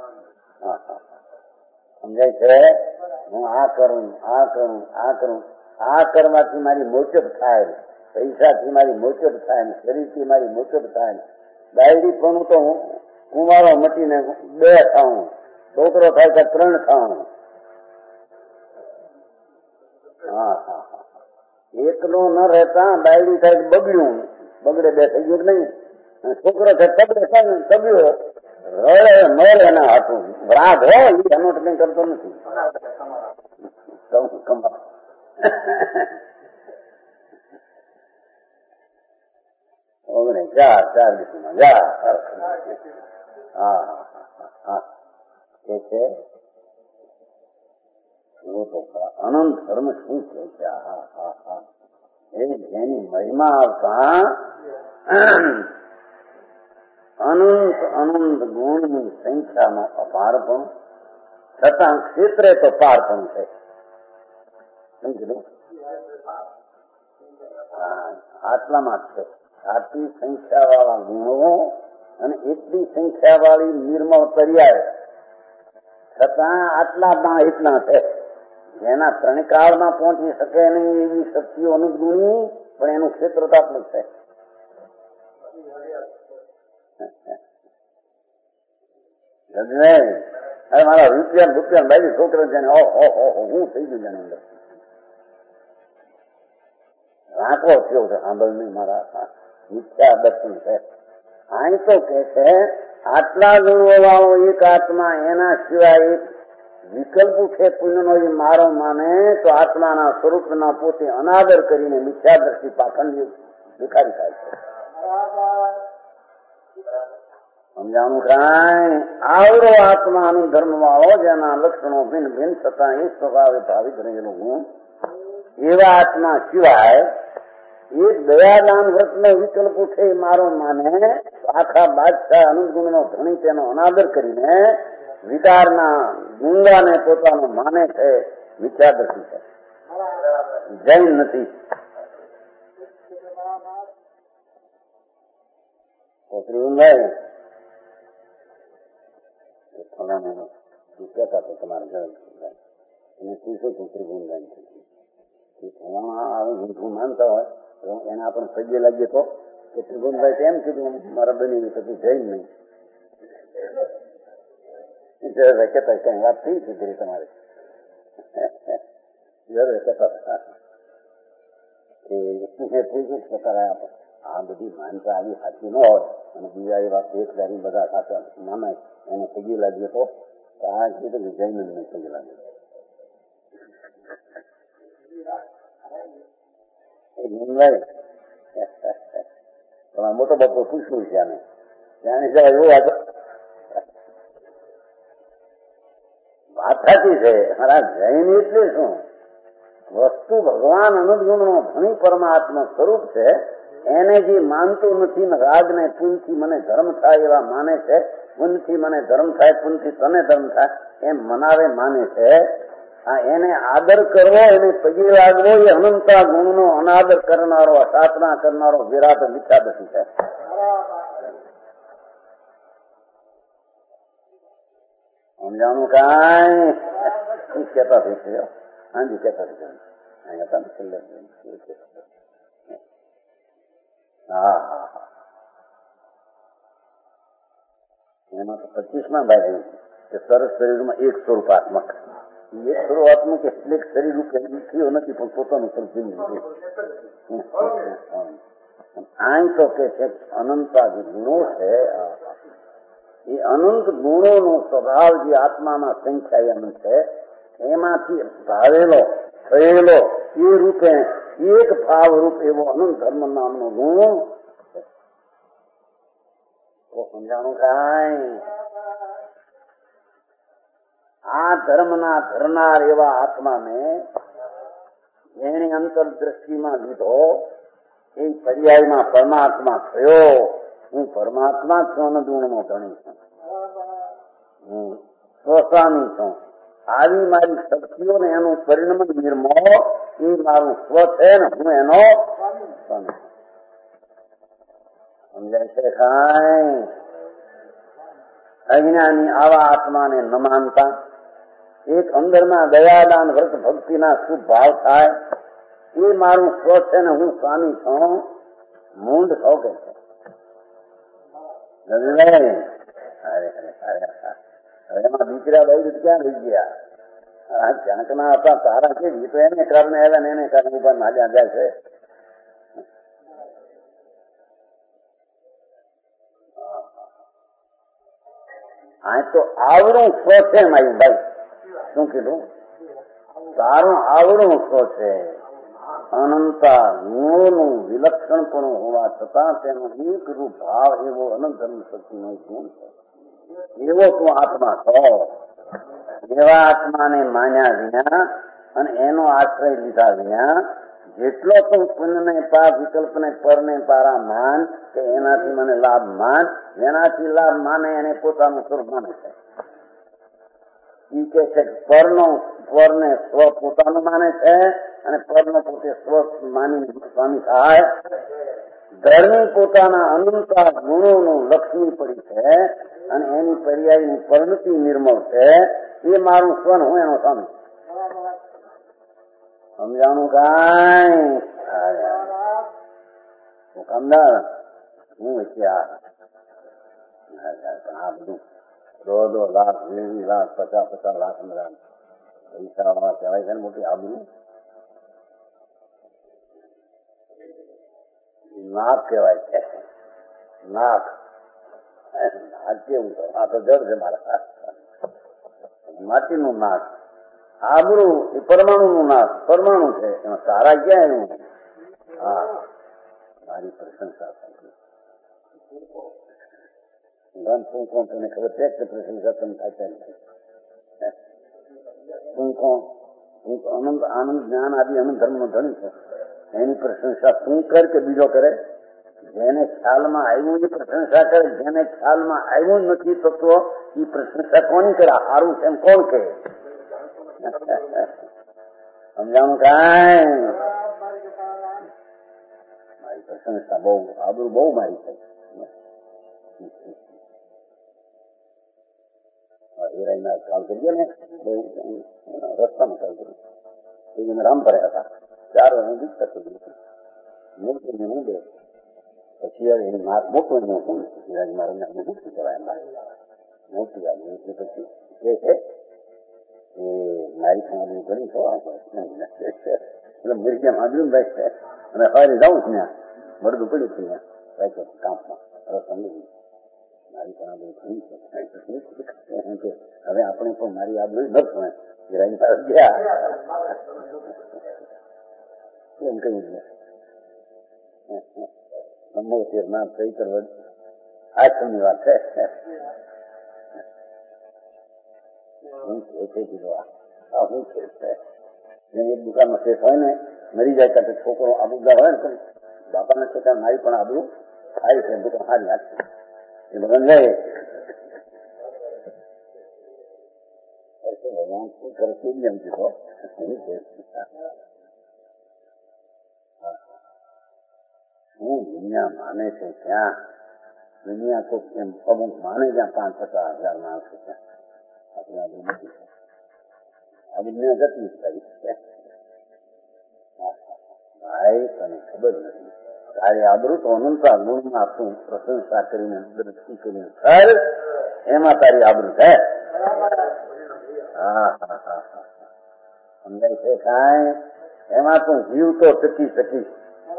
સમજાય છે? હું આ કરું, આ કરું, આ કરું, આ કરવાથી મારી મોચપ થાય, પૈસાથી મારી મોચપ થાય, શરીરથી મારી મોચપ થાય. ડાયરી પણ તો હું કુંવારો મટીને બે થાઉં, છોકરો થાય તો ત્રણ થાઉં. હા હા હા એકલો ન રહેતા ડાયરી થાય બગડ્યું, બગડે બે થઈ ગયું નહીં. છોકરો થાય તગડે થાય તગ્યો, રડે મળે એના હાથું રાગ હોય એ અનોટ કઈ કરતો નથી. ઓગણે ચાર ચાર દિવસમાં જા. હા હા એ છે અનંત ધર્મ શું છે? હા હા હા એ જેની મહિમા આવતા અનંત અનંત ગુણની સંખ્યામાં અપારપણ, છતાં ક્ષેત્રે તો પારપણ છે. સમજ્યું? આટલામાં જ છે. આટલી સંખ્યા વાળા ગુણો અને એટલી સંખ્યા વાળી નિર્મળ પર્યાય, છતાં આટલામાં એટલા છે. જેના ત્રણ કાળમાં પહોંચી શકે નહીં એવી શક્તિઓ અનુગુણી, પણ એનું ક્ષેત્ર તો આટલું છે. હવે મારા રૂપિયા રૂપિયા બાવી છોકરો છે ને ઓહો હું થઈ ગયું જાણે અંદર રાખો થયો છે. સાંભળ નહીં, મારા મિથ્યા દર્શન છે. અહીં તો કે છે આટલા ગુણો વાળો એક આત્મા, એના સિવાય એક વિકલ્પ છે પુણ્યનો એ મારો માને તો આત્માના સ્વરૂપના પોતે અનાદર કરીને મિથ્યા દ્રષ્ટિ પાખંડ દેખાડી થાય છે. સમજાણું કાંઈ? આવડો આત્માનું ધર્મ વાળો જેના લક્ષણો ભિન્ન ભિન્ન છતાં એક સ્વભાવે ભાવિત રહેલો હું એવા આત્મા સિવાય એક દયાદાન વ્રતનો વિકલ્પ ઉઠે મારો માને આખા બાદશાહ અનંત ગુણનો ધણી તેનો અનાદર કરીને વિકારના ગુંગાને પોતાનો માને છે, મિથ્યાદર્શી છે, જૈન નથી. પોતરી ઊંધાય ફલાણા કહેતા હતા તમારા ઘર એને પૂછો પુત્રી ગુંગાઈ થઈ ફલાણા ઊંધું માનતા હોય એને આપણે પગે લાગીએ તો કે ત્રિગુણભાઈ તો એમ કીધું મારા બની પછી જઈને નહીં કહેતા કઈ વાત થઈ સુધરી તમારે કહેતા આ બધી માનતા આવી સાચી ન હોય અને બીજા એવા એક દારી બધા સાચા માનાય એને પગે લાગીએ તો આ કીધું કે જઈને નહીં પગે લાગે. તમારા મોટો બાપુ પૂછવું છે આને જાણે એવું વાત સાચી છે. મારા જૈન એટલે શું વસ્તુ ભગવાન અનંત ગુણનો ધણી પરમાત્મા સ્વરૂપ છે. એને જે માનતું નથી ને રાગ ને પુનથી મને ધર્મ થાય એવા માને છે, પુનથી મને ધર્મ થાય, પુનથી તને ધર્મ થાય એમ મનાવે માને છે. હા, એને આદર કરવો, એને પગે લાગવો એ અનંતા ગુણનો અનાદર કરનારો, અસાધના કરનારો વિરાટ મિથ્યાદર્શી છે. સમજાણું કાંઈ કેતા થઈ હાજી કેતા થઈ હા હા હા એમાં તો પચીસમાં ભાઈ કે સરસ શરીરમાં એક સ્વરૂપાત્મક એક સ્વરૂપાત્મક એટલે શરીર રૂપે થયો નથી પણ પોતાનું સ્વરૂપ આમ તો કે છે અનંતા જે ગુણો છે એ અનંત ગુણોનો સ્વભાવ જે આત્મામાં સંખ્યા અનંત છે એમાંથી ભાવેલો થયેલો એ રૂપે એક ભાવ રૂપ એવો અનંત ધર્મ નામનો ગુણ તો સમજાણું કાંઈ આ ધર્મના ધરનાર એવા આત્માને જેણે અંતરદ્રષ્ટિમાં લીધો એ પર્યાયમાં પરમાત્મા થયો. હું પરમાત્મા છું, અનંત ગુણનો ધણી છું, હું સ્વસ્વામી છું. આવી મારી શક્તિઓ ને એનું પરિણામ નિર્મો એ મારું સ્વ છે ને હું એનો સ્વામી. સમજાય છે કાંઈ? અજ્ઞાની આવા આત્માને ન માનતા એક અંદરમાં દયાદાન વ્રત ભક્તિના શુભ ભાવ થાય એ મારું સ્વ છે ને હું સ્વામી છું. મૂંઢ થો કે છે એમાં દીકરા ભાઈ ક્યાં રહી ગયા? જનકના હતા તારા કેવી તો એને કારણે આવ્યા ને એને કારણે ઉભા નાલ્યા જાય છે. આ તો આવડું સ્વ છે મારી ભાઈ. શું કીધું? તારું આવડું સ્વ છે. અનંતા ગુણોનું વિલક્ષણપણું હોવા છતાં તેનો એક રૂપ ભાવ એવો અનંત ધર્મ શક્તિનો ગુણ છે. એવો તું આત્મા છો. એવા આત્માને માન્યા વિના અને એનો આશ્રય લીધા વિના જેટલો તું પુણ્યને પાપ વિકલ્પને પરને પારા માન કે એનાથી મને લાભ માન, જેનાથી લાભ માને એને પોતાનું સ્વરૂપ માને છે. ઈ કે છે પરનો પરને સ્વ પોતાનું માને છે અને પરનો પોતે સ્વ માની સ્વામી થાય. ધર્મી પોતાના અનંતા ગુણોનું લક્ષ્મી પડી છે અને એની પર્યાયની પરિણતિ નિર્મળ છે. એ મારું સ્વન હું એનો સ્વામી. સમજાણું કાંઈ? કામદાર હું વિચાર આ બધું દો દો લાખ વીસ લાખ પચાસ પચાસ લાખ બધા પૈસા વાળા કહેવાય છે ને મોટી આબરૂ નાક કહેવાય છે. નાક નાક કેવું આ તો જડ છે મારા માટીનું નાક. આબરૂ એ પરમાણુ નું નાક. પરમાણુ છે એમાં સારા ક્યાં એવું? હા મારી પ્રશંસા શું કોણ તને ખબર છે કે પ્રશંસા તમે થાય શું કોણ હું તો અનંત આનંદ જ્ઞાન આદિ અનંત ધર્મનો ધણી છું. એની પ્રશંસા તું કર કે બીજો કરે? જેને ખ્યાલમાં આવ્યું એ પ્રશંસા કરે. જેને ખ્યાલમાં આવ્યું જ નથી તત્વ એ પ્રશંસા કોની કરે? સારું છે એમ કોણ કહે? સમજાણું કાંઈ? મારી પ્રશંસા બહુ આબરૂ બહુ મારી છે. હિરાઈના કામ કરીએ ને બહુ રસ્તામાં કામ કર્યું. રામ ભર્યા હતા ચાર વર્ષ દીકતા સુધી મૂર્તિ ને હું બે પછી એની માત મોટું એનું હતું હિરાજ મારા મૂર્તિ કહેવાય મોટી આવી એટલે પછી એ છે એ મારી ખાવાનું ઘણી થવા એટલે મિર્જિયા માંડ્યું ભાઈ અને હવે જાઉં છું ત્યાં મળતું પડ્યું છું ત્યાં કામમાં રસ્તા મારી પણ આબરૂ ઘણી છે. હવે આપણે પણ મારી આબરૂ ન થાય હિરાઈ પાસે ગયા એમ કહી નમોતેર ના ચૈતર આશ્રમની વાત છે. હું છે કીધું આ હું છે એક દુકાનમાં શેઠ હોય ને મરી જાય ત્યારે છોકરો આબરૂદાર હોય ને બાપાને છતાં મારી પણ આબરૂ સારી છે દુકાન સારી લાગશે એ બધા જાય ભગવાન શું કરે શું એમ કીધો હું દુનિયા માને છે ત્યાં દુનિયા તો એમ અમુક માને ત્યાં પાંચ પચાસ હજાર માણસો ત્યાં આપણે આબરૂ નથી આ દુનિયા જતી થઈ ભાઈ તને ખબર નથી તારી આબરૂ તો અનંતા ગુણમાં તું પ્રશંસા કરીને દ્રષ્ટિ કરીને ખર એમાં તારી આબરૂ છે. હા હા હા હા સમજાય છે કાંઈ? એમાં તું જીવ તો ટકી શકીશ.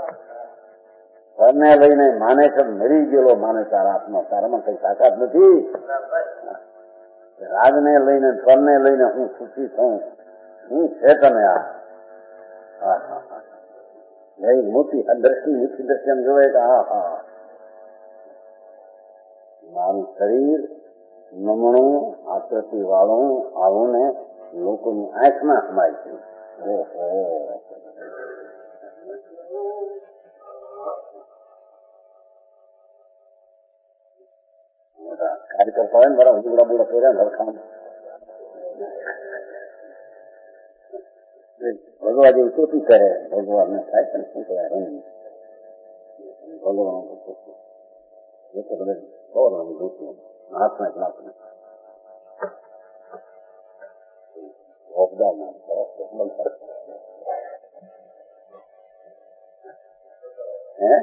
ઘરને લઈને માને છે મરી ગયેલો માને તારા હાથમાં તારામાં કઈ તાકાત નથી. રાજને લઈને ઘરને લઈને હું સુખી થઉં શું છે તને આ? હા હા હા મોટી દ્રષ્ટિ મીઠી દ્રષ્ટિ એમ જોવે કે હા હા મારું શરીર નમણું આકૃતિ વાળું આવું ને લોકોની આંખમાં સમાય છે. કાર્યકર્તા હોય ને બરાબર ઉજવડા બોડા કર્યા લડખાણ ભગવાન જેવી ચોટી કરે ભગવાન ને થાય પણ શું કહેવાય રંગ ભગવાન જોતું હાથમાં જ નાખું હે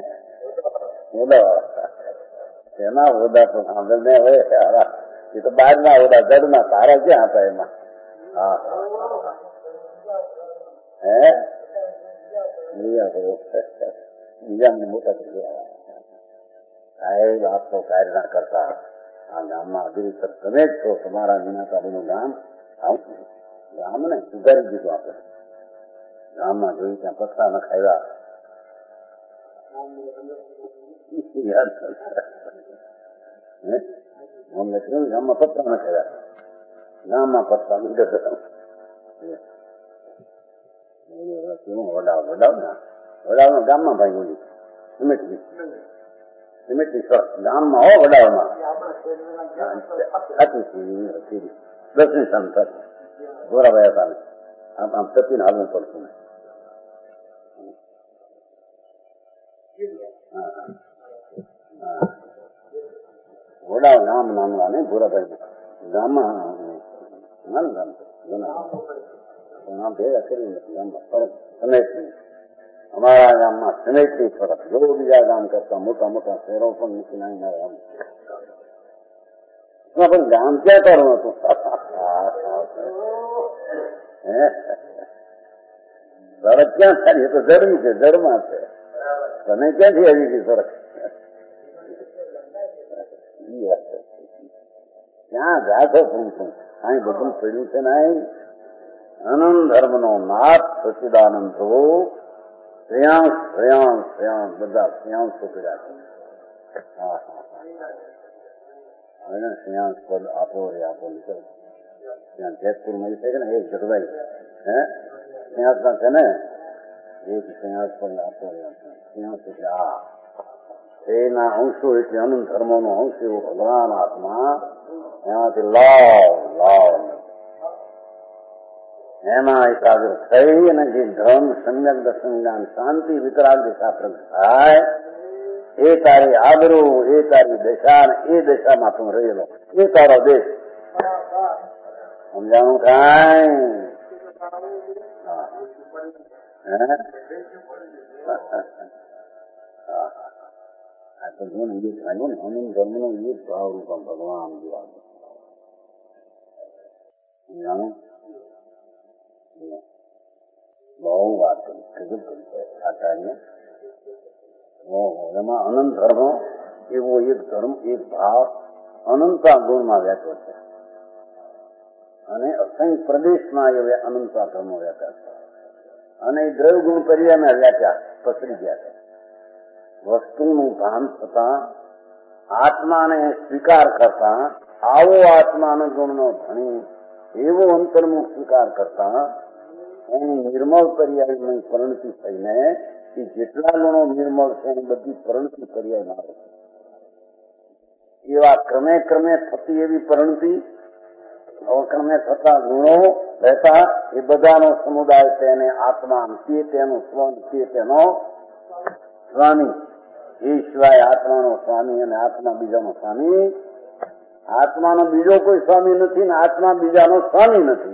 એના ઓદા તો સાંભળને હવે એ તો બહાર ના ઓદા જડ ના તારા ક્યાં હતા એમાં? હા હે બીજા મોટા સાહેબ આપ તો કાર્ય ના કરતા આ ગામમાં અગ્રેસર તમે જ છો. તમારા વિનાતાનું ગામ આવું ગામ ને સુધારી દીધું આપણે. ગામમાં જોયું ત્યાં પથરા ન ખાવ્યા ગામમાં પથરા ન ખાવ્યા ગામમાં પથરા વડાવ વડાવ ના વડાવ ગામમાં ભાઈ બોલી સિમેન્ટની સિમેન્ટની ગામમાં હો વડાવમાં દસમી સામે થતી ગોરાભાઈ હતા ને આમ આમ થતીને હાલવું પડતું ને વડાવ ગામ નામલા ને ગોરાભાઈ ગામમાં નાનું ગામ ભેગા કરી નથી ગામમાં ફરક સમેટની અમારા ગામમાં સમેટની ફરક જો બીજા ગામ કરતા મોટા મોટા શહેરો પણ નથી નાના ગામ પણ ગામ ક્યાં કરવું હતું? સડક ક્યાં સારી? એ તો જડવી છે જડમાં છે. તમે ક્યાંથી આવી ગઈ સડક? ક્યાં જાતો પૂછું અહીં બધું પડ્યું છે ને આનંદ ધર્મ નો નાથ સચિદાનંદ થવો શ્રેયાંશ શ્રેયાંશ શ્રેયાંશ બધા શ્રેયાંશ પકડ્યા છે. હા હા શ્રેયાંશ પદ આપો રે આપો નીકળ ત્યાં જેતપુરમાં છે ને એક જગવાઈ હે ત્યાં છે ને એક સંન્યાસ પણ આપો સંન્યાસ એટલે આ એના અંશો એટલે અનંત ધર્મોનો અંશ એવો ભગવાન આત્મા એમાંથી લાવ લાવ એમાં એકાગ્ર થઈ અને જે ધર્મ સમ્યક દર્શન જ્ઞાન શાંતિ વિતરાગ દિશા પ્રગટ થાય એ તારી આબરૂ એ તારી દશા એ દશામાં તું રહેલો એ તારો દેશ સમજાણું કાંઈ આ તો જો ને એ થાય ને અનંત ધર્મનો એ ભાવરૂપ ભગવાન સમજાણું બહુ વાત કરી કીધું કરી આચાર્ય એમાં અનંત ધર્મ એવો એક ધર્મ એક ભાવ અનંતા ગુણમાં વ્યાખ્યો છે અને અસંખ્ય પ્રદેશમાં એ અનંતા ધર્મો વ્યાખ્યા છે અને એ દ્રવ્ય ગુણ પર્યાયમાં વ્યાખ્યા પસરી ગયા છે વસ્તુનું ભાન થતા આત્માને સ્વીકાર કરતા આવો આત્માનો ગુણનો ધણી એવો અંતર્મુખ સ્વીકાર કરતા એની નિર્મળ પર્યાયની પરિણતિ થઈને એ જેટલા ગુણો નિર્મળ છે એની બધી પરિણતિ પર્યાયમાં આવે છે એવા ક્રમે ક્રમે થતી એવી પરિણતિ ક્રમે થતા ગુણો રહેતા એ બધાનો સમુદાય તેને આત્મા તે તેનો સ્વન તે તેનો સ્વામી એ સિવાય આત્માનો સ્વામી અને આત્મા બીજાનો સ્વામી આત્માનો બીજો કોઈ સ્વામી નથી ને આત્મા બીજાનો સ્વામી નથી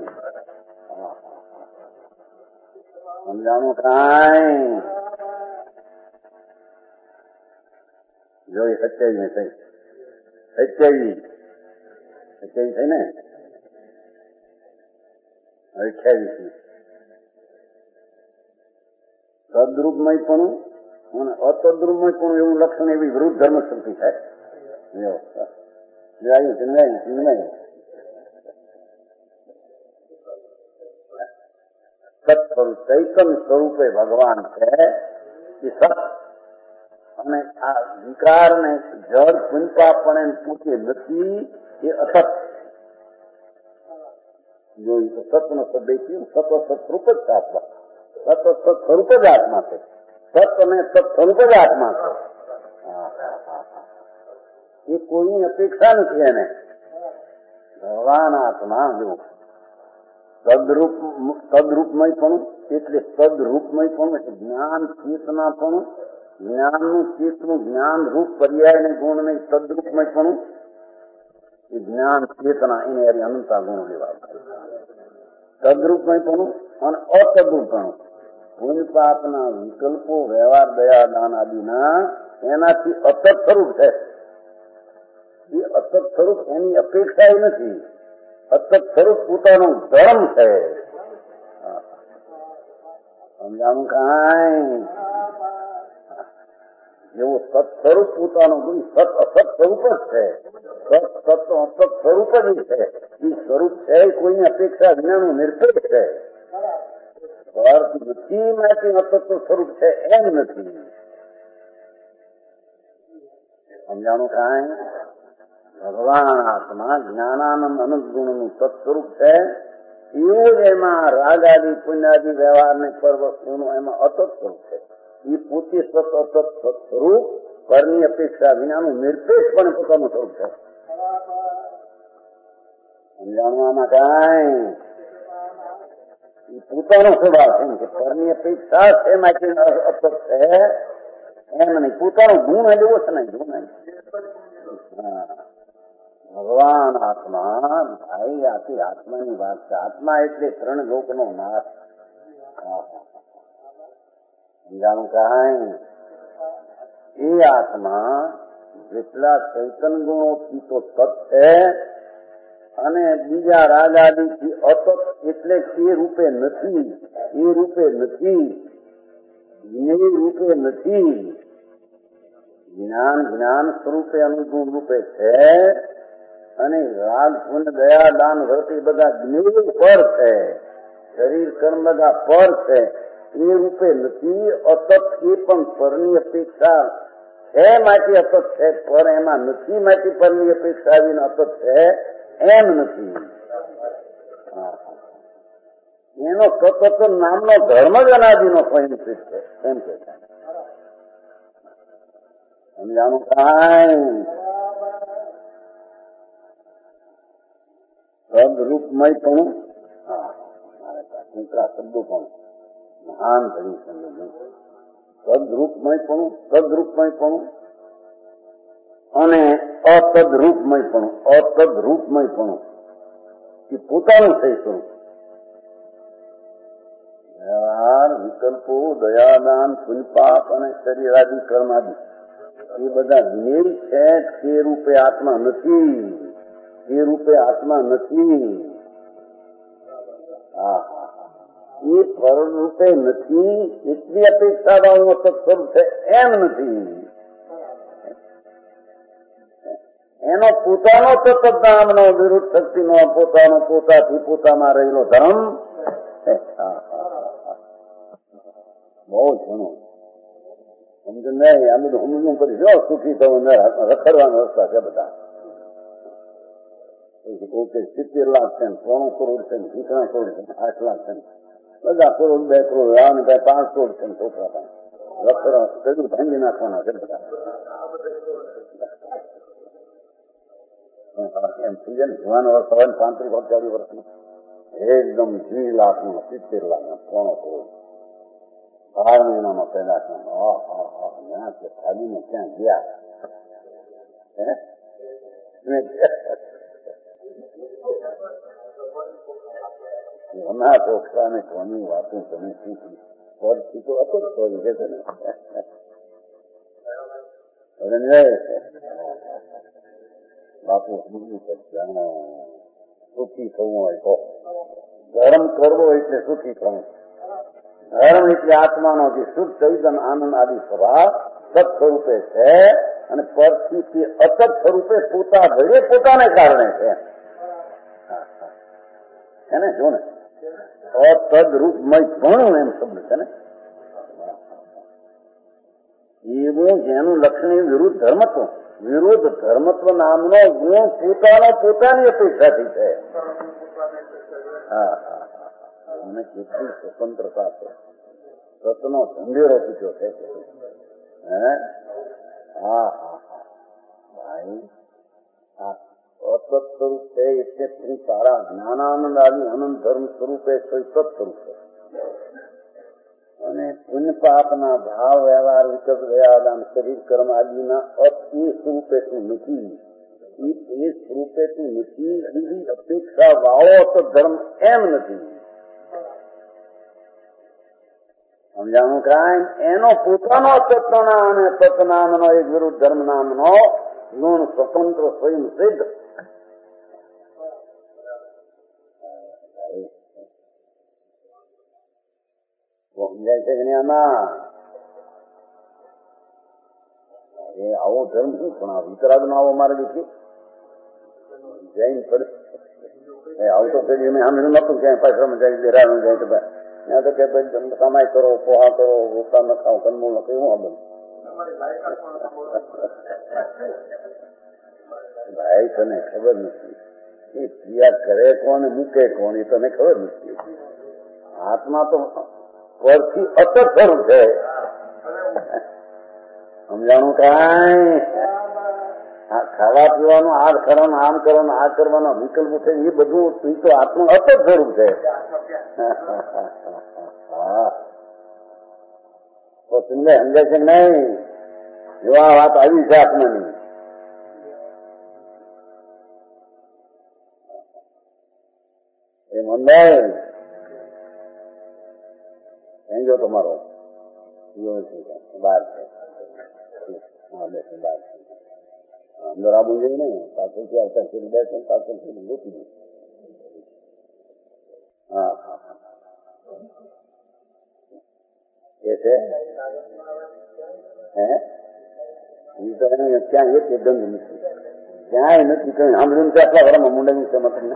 સમજાણું કાંઈ જોઈ સત્યાવી થઈ સત્યાવી સત્યાવી થઈ ને અઠ્યાવીસ તદ્રુપમય પણ અને અતદ્રુપમય પણ એવું લક્ષણ એવી વિરુદ્ધ ધર્મ શક્તિ થાય આવ્યું ચિન્માયું ચિન્માયું સત્સ્વરૂપ ચૈતન્ય સ્વરૂપે ભગવાન છે એ સત અને આ વિકાર ને જળ પુંપાપણે પૂછે નથી એ અસત જોયું તો સત્વનો શબ્દ સત્વ સત્સ્વરૂપ જ આત્મા સત્વ સત સ્વરૂપ જ આત્મા છે સત અને સત સ્વરૂપ જ આત્મા છે એ કોઈની અપેક્ષા નથી એને ભગવાન આત્મા જો તદરૂપ તદરૂપમય પણ એટલે તદરૂપમય પણ એટલે જ્ઞાન ચેતના પણ જ્ઞાનનું ચેતનું જ્ઞાન રૂપ પર્યાય ને ગુણ નહીં તદરૂપમય પણ એ જ્ઞાન ચેતના એને હરી અનંતા ગુણ લેવા તદરૂપમય પણ અને અતદરૂપ પણ પુણ્ય પાપના વિકલ્પો વ્યવહાર દયા દાન આદિના એનાથી અતત સ્વરૂપ છે એ અતત સ્વરૂપ એની અપેક્ષા નથી અતત સ્વરૂપ પોતાનો ધર્મ છે સમજાણું કાંઈ જેવું સત સ્વરૂપ પોતાનું સત અસત સ્વરૂપ જ છે સત સત અસત સ્વરૂપ જ છે એ સ્વરૂપ છે કોઈની અપેક્ષા વિનાનું નિરપેક્ષ છે અર્થ નથી માંથી અસત સ્વરૂપ છે એમ નથી સમજાણું કાંઈ ભગવાન આત્મા જ્ઞાનાનંદ અનંત ગુણનું સત્સ્વરૂપ છે એવું જ એમાં રાગાદી પુણ્યાદી વ્યવહાર ને પરવસ્તુનું એમાં અતત સ્વરૂપ છે એ પોતે સત અતત સ્વરૂપ પરની અપેક્ષા વિનાનું નિરપેક્ષપણે પોતાનું સ્વરૂપ છે સમજાણવામાં કાંઈ એ પોતાનો સ્વભાવ છે કે પરની અપેક્ષા છે માટે અતત છે એમ નહીં પોતાનો ગુણ જેવો છે ને ગુણ હા ભગવાન આત્મા ભાઈ આથી આત્માની વાત છે આત્મા એટલે ત્રણ લોકનો નાશ સમજાણું કાંઈ એ આત્મા જેટલા ચૈતન ગુણોથી તો સત છે અને બીજા રાગાદીથી અતત એટલે એ રૂપે નથી એ રૂપે નથી એ રૂપે નથી જ્ઞાન જ્ઞાન સ્વરૂપે અનુગુણ રૂપે છે અને રાગ પુણ્ય દયા દાન વ્રત બધા જ્ઞેય પર છે શરીર કર્મ બધા પર છે એ રૂપે નથી અતત એ પણ પરની અપેક્ષા છે માટે અતત છે પર એમાં નથી માટે પરની અપેક્ષા આવીને અતત છે એમ નથી એનો સતત નામનો ધર્મ જ અનાદિનો સ્વયંસિદ્ધ છે એમ કે સમજાનું કાંઈ સદરૂપમય પણ હા મારે ટૂંકા શબ્દો પણ મહાન ભરી સમજ સદરૂપમય પણ સદરૂપમય પણ અને અસદરૂપમય પણ અસદરૂપમય પણ એ પોતાનું થઈ સ્વરૂપ વ્યવહાર વિકલ્પો દયાદાન પુણ્યપાપ અને શરીરાદિ કર્માદિ એ બધા વિનેય છે તે રૂપે આત્મા નથી તે રૂપે આત્મા નથી હા એ પર રૂપે નથી એટલી અપેક્ષા વાળું સત્સંગ છે એમ નથી એનો પોતાનો તત્વજ્ઞાનનો વિરુદ્ધ શક્તિનો પોતાનો પોતાથી પોતામાં રહેલો ધર્મ બહુ ઘણું સમજ નહીં આ બધું સમજવું કરી સુખી થવું રખડવાનો રસ્તા છે બધા સિત્તેર લાખ છે ને ત્રણ કરોડ છે ને ત્રણ કરોડ છે આઠ લાખ છે બધા કરોડ બે કરોડ આવે ને પાંચ કરોડ છે ને છોકરા પણ રખડવા કયું ભાંગી નાખવાના છે બધા એમ થઈ જાય ને જુવાનો વર્ષ હોય ને પાંત્રીસ અડચાલીસ વર્ષનો એકદમ જી લાખ નો સિત્તેર લાખ ના ત્રણ કરોડ બાર મહિનામાં પેદા થયા ખાલી ને ક્યાં ગયા ઘણા ચોખા ને કોની વાતો તમે શીખી પરથી તો હતો જ કરી છે ને બાપુ સુખી થવું હોય તો ધર્મ કરવો એટલે સુખી થવું ધર્મ એટલે આત્માનો જે શુદ્ધ ચૈતન્ય આનંદ આદિ સ્વભાવ સત સ્વરૂપે છે અને પરથી તે અસત સ્વરૂપે પોતા ભરે પોતાને કારણે છે એને જો ને અતદરૂપમય પણ એમ શબ્દ છે ને એવું જેનું લક્ષણ વિરુદ્ધ ધર્મત્વ વિરુદ્ધ ધર્મત્વ નામનો ગુણ પોતાનો પોતાની અપેક્ષાથી છે હા હા મને કેટલી સ્વતંત્રતા છે સતનો ઢંઢેરો પીછો છે હે હા હા હા ભાઈ આ અસત સ્વરૂપ છે એટલે શ્રી તારા જ્ઞાનાનંદ આદિ અનંત ધર્મ સ્વરૂપે કોઈ સત સ્વરૂપ છે અને પુણ્ય પાપના ભાવ વ્યવહાર વિકલ્પ દયાદાન શરીર કર્મ આદિના અત એ સ્વરૂપે તું નથી એ સ્વરૂપે તું નથી એવી અપેક્ષા વાળો તો ધર્મ એમ નથી સમજાણું કાંઈ એનો પોતાનો તત્વના અને તત્નામનો એક વિરુદ્ધ ધર્મ નામનો ગુણ સ્વતંત્ર સ્વયં સિદ્ધ સમજાય છે કે નહીં આમાં એ આવો ધર્મ શું પણ આ વિતરાગ નો આવો મારે દેખી જૈન પડે આવું તો પેલી મેં સાંભળ્યું નતું ક્યાંય પાછળમાં જાય બેરાનું જાય તો ત્યાં તો કે ભાઈ કમાઈ કરો પોહા કરો રોટલા ન ખાઓ કંદમૂળ ન ખાવ હું બધું ભાઈ તને ખબર નથી એ ક્રિયા કરે કોણ મૂકે કોણ એ તને ખબર નથી આત્મા તો પરથી અસત સ્વરૂપ છે સમજાણું કાંઈ આ ખાવા પીવાનું આ કરવાનું આમ કરવાનું આ કરવાનો વિકલ્પ છે એ બધું એ તો આત્મા અસત સ્વરૂપ છે હા તો તમને સમજાય છે નહીં એવા વાત આવી છે આત્માની એ મંદાય જો તમારો બાર છે બાર અંદર આવવું જોઈએ ને પાછળથી આવતા સુધી બે છે પાછળ સુધી રોકી દે હા હા એ છે હે એ તો ક્યાં એક દંડ નથી ક્યાંય નથી કઈ સાંભળ્યું છે આટલા ઘરમાં મુંડાની છે મતલબ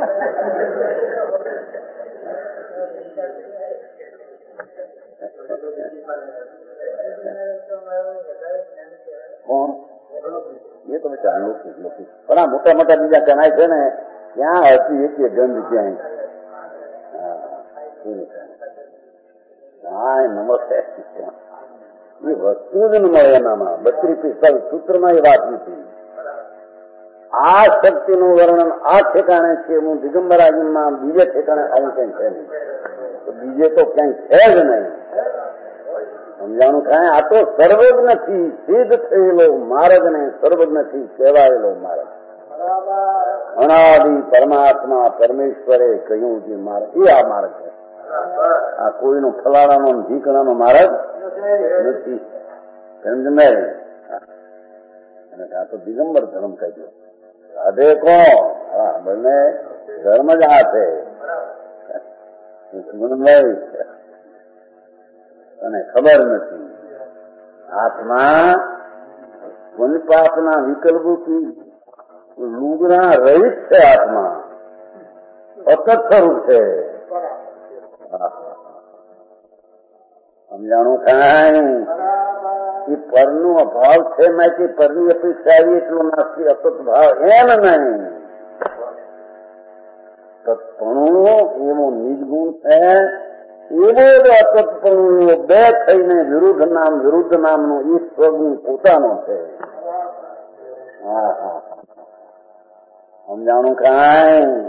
કોણ એ તમે ચાલ લોકી લોકી પણ આ મોટા મોટા બીજા કનાય છે ને ત્યાં હતી એક ગંધ ક્યાંય હા નમસ્તે એ વસ્તુ જ ન મળે એનામાં. બત્રીસ પિસ્તાલીસ સૂત્રમાં એ વાત નથી. આ શક્તિનું વર્ણન આ ઠેકાણે છે. હું દિગંબરાજીમાં બીજે ઠેકાણે આવું ક્યાંય છે નહીં. તો બીજે તો ક્યાંય છે જ નહીં. સમજાણું કાંઈ? આ તો સર્વજ્ઞથી સિદ્ધ થયેલો માર્ગ ને સર્વજ્ઞથી કહેવાયેલો માર્ગ. અનાદિ પરમાત્મા પરમેશ્વરે કહ્યું જે માર્ગ એ આ માર્ગ છે. આ કોઈનો ફલાણાનો ઢીકણાનો માર્ગ નથી. સમજાય? અને આ તો દિગંબર ધર્મ કહ્યો. રાધે કોણ? હા બંને ધર્મ જ આ છે. અને ખબર નથી આત્મા પુણ્યપાપના વિકલ્પોથી લુગરા રહિત છે. આત્મા અતત સ્વરૂપ છે. સમજાણું કાંઈ? એ પરનો અભાવ છે. માંથી પરની અપેક્ષા આવી એટલો નાસ્તી અતત ભાવ એમ નહીં. તત્પણું એવો નિજગુણ છે. એવો જ અતત્પણું બે થઈને વિરુદ્ધ નામ વિરુદ્ધ નામનો એ સ્વગુણ પોતાનો છે. હા હા સમજાણું કાંઈ?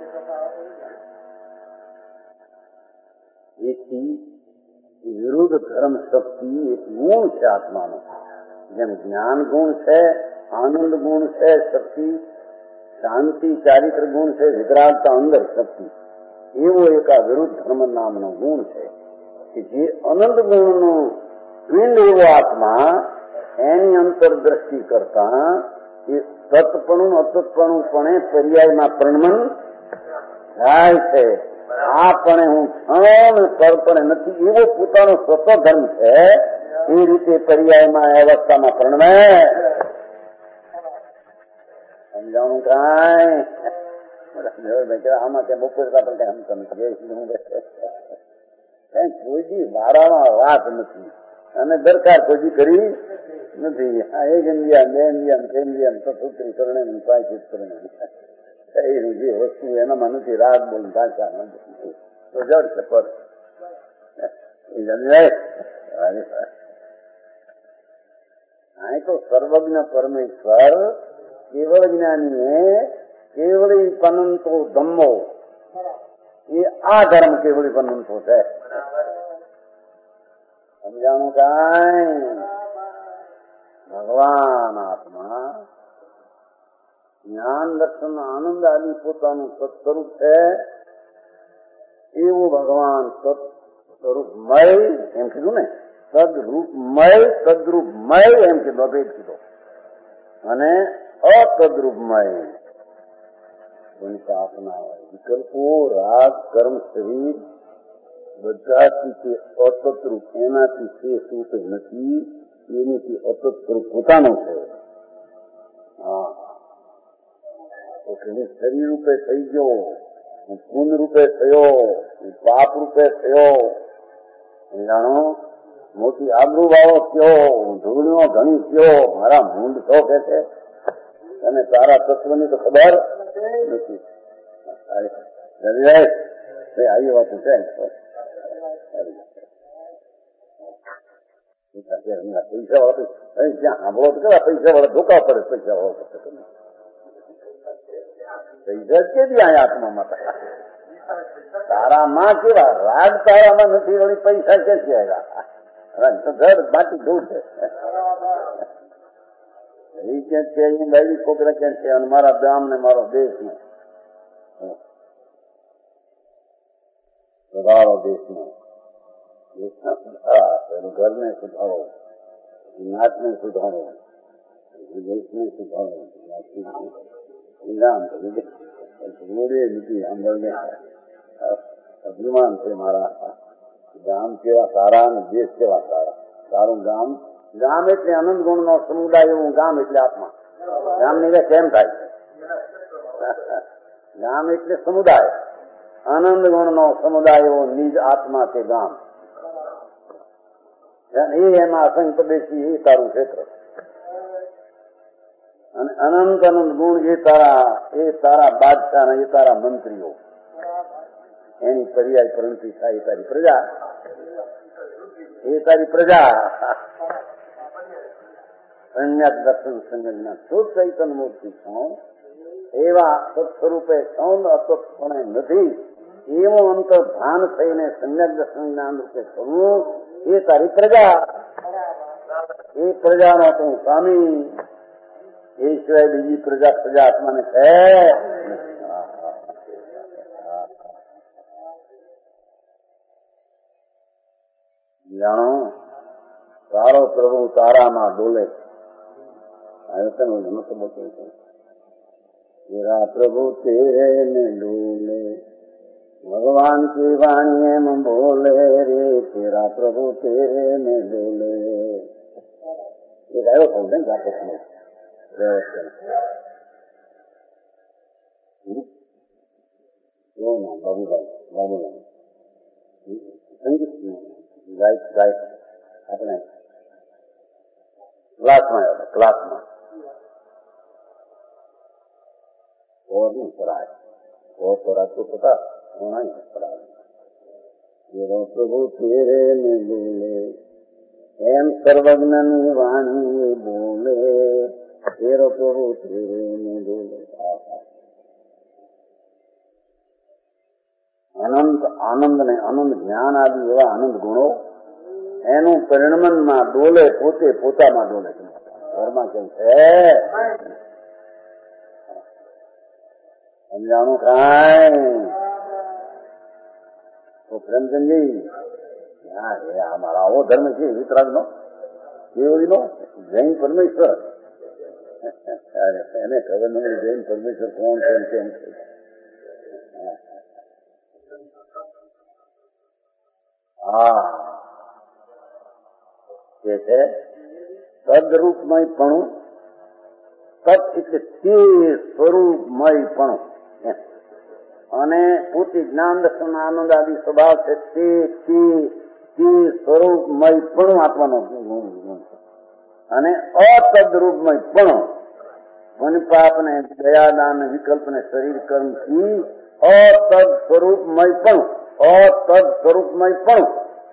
એથી વિરુદ્ધ ધર્મ શક્તિ એક ગુણ છે આત્માનો. જેમ જ્ઞાન ગુણ છે, આનંદ ગુણ છે શક્તિ, શાંતિ ચારિત્ર ગુણ છે, વિતરાગતા અંદર શક્તિ, એવો એક આ વિરુદ્ધ ધર્મ નામનો ગુણ છે કે જે અનંત ગુણનો પિંડ એવો આત્મા એની અંતરદ્રષ્ટિ કરતા એ તત્પણું અતત્પણું પણ પર્યાયમાં પરિણમન થાય છે. આ પણ હું ક્ષણ પરપણે નથી એવો પોતાનો સ્વતઃ ધર્મ છે. એ રીતે પર્યાયમાં અવસ્થામાં પરિણમે. સમજાણું કાંઈ? આમાં ત્યાં બપોર આપણે કઈ સમજ કોઈ વારામાં વાત નથી અને દરકાર કોઈ કરી નથી. આ એક ઇન્ડિયા બે ઇન્ડિયા ત્રણ ઇન્ડિયા સૂત્રી કરણે પાયચિત કરણે એની જે વસ્તુ એનામાં નથી. રાગ બોલ ભાષા તો જડ છે પર અહીં તો સર્વજ્ઞ પરમેશ્વર કેવળ જ્ઞાનીએ કેવળી પનંતો ધમ્મો એ આ ધર્મ કેવળી પનંતો છે. સમજાણું કાંઈ? ભગવાન આત્મા જ્ઞાન દર્શન આનંદ આદિ પોતાનું સત્સ્વરૂપ છે. એવું ભગવાન સત્સ્વરૂપમય એમ કીધું ને. તદરૂપમય તદરૂપમય એમ કીધું અભેદ કીધો. અને અતદરૂપમય આપના વિકલ્પો રાગ કર્મ શરીર બધાથી અતતરૂપ એનાથી તે સુખ નથી. એનીથી અતતરૂપ પોતાનો છે. હા હું શરીર રૂપે થઈ ગયો, હું પુન રૂપે થયો, હું પાપ રૂપે થયો. જાણો મોટી આબરૂ વાળો થયો, હું ધૂળનો ધણી થયો, મારા મૂંડ છો કે છે. અને તારા તત્વની તો ખબર નથી. આવી વાત છે. પૈસા વાળો ત્યાં સાંભળો તો ખરા. પૈસા વાળા ધોકા પડે. પૈસા વાળો પૈસા કેવી આ આત્મામાં તારામાં કેવા રાગ તારામાં નથી. વળી પૈસા ક્યાંથી આવ્યા? ઘર બાકી દૂર છે. એ ક્યાં છે? અહીં બાયડી છોકરા ક્યાં છે? અને મારા ગામ ને મારો દેશ સુધારો દેશનો. ઘરને સુધારો, નાતને સુધારો, દેશને સુધારો. અભિમાન છે મારા. ગામ કેવા સારા અને દેશ કેવા સારા. સારું ગામ. ગામ એટલે અનંત ગુણ નો સમુદાય. એવું ગામ એટલે આત્મા. ગામ ની કેમ થાય? ગામ એટલે સમુદાય. આનંદ ગુણ નો સમુદાય એવો નિજ આત્મા છે ગામ. એ એમાં અસંખ્ય દેશી એ તારું ક્ષેત્ર. અને અનંત અનંત ગુણ એ તારા એ તારા બાદશાહ ને એ તારા મંત્રીઓ. એની પર્યાય પરંતુ થાય એ તારી પ્રજા, એ તારી પ્રજા. સંજ્ઞા દર્શન સંજ્ઞા શુદ્ધ ચૈતન્ય મૂર્તિ છો, એવા સત સ્વરૂપે સૌન અસત્પણે નથી, એવું અંતર ભાન થઈને સંજ્ઞા દર્શન જ્ઞાન રૂપે કરવું એ તારી પ્રજા. એ પ્રજાનો તું સ્વામી, એ સિવાય બીજી પ્રજા પ્રજા આત્માને છે. જાણો તારો પ્રભુ તારામાં ડોલે. तेरा प्रभु तेरे में डोले, भगवान की वाणी में बोले रे, तेरा प्रभु तेरे में डोले. ये गायो बोलते हैं जाते समय वो ना बाबू भाई बाबू भाई संगीत गायक गायक अपने क्लास में आया क्लास में और नहीं पढ़ा है, और पढ़ा तो पता होना ही पढ़ा है. तेरा प्रभु तेरे में बोले, एम सर्वज्ञ वाणी बोले, तेरा प्रभु तेरे में बोले. અનંત આનંદ ને અનંત જ્ઞાન આદિ એવા આનંદ ગુણો એનું પરિણમનમાં ડોલે, પોતે પોતામાં ડોલે. ઘરમાં કેમ છે સમજાણું કાંઈ? તો પ્રેમચંદજી હા એ અમારા આવો ધર્મ છે વિતરાગ નો કેવડી નો જૈન પરમેશ્વર. એને ખબર નથી જૈન પરમેશ્વર કોણ કેમ કેમ છે. હા કે છે તદરૂપમયપણું, તદ એટલે તે સ્વરૂપમયપણું, અને પૂર્તિ જ્ઞાન દર્શન આનંદ આદિ સ્વભાવ છે તે તે તે સ્વરૂપમયપણું આત્માનો ગુણ છે. અને અતદરૂપમયપણું મન પાપ ને દયાદાન વિકલ્પ ને શરીર કર્મ થી અતદ સ્વરૂપમયપણું, અતદ સ્વરૂપમયપણું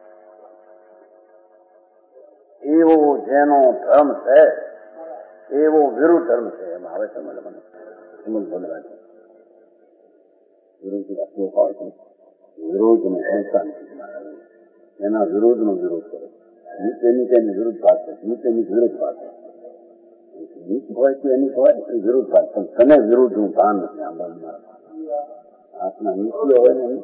એવો જેનો ધર્મ છે એવો વિરુદ્ધ ધર્મ છે. એમ આવે છે મને મને સમજ બોલવા છે. વિરુદ્ધ રાખવો હોય છે, વિરોધ નો સંસ્થાન એના વિરોધ નો વિરોધ કરે. નીચે નીચેની વિરુદ્ધ ભાગ છે, નીચેની વિરુદ્ધ ભાગ છે. નીચ હોય તો એની હોય વિરુદ્ધ ભાગ, પણ તને વિરુદ્ધ નું ભાન નથી. આંબામાં આપના નીચે હોય ને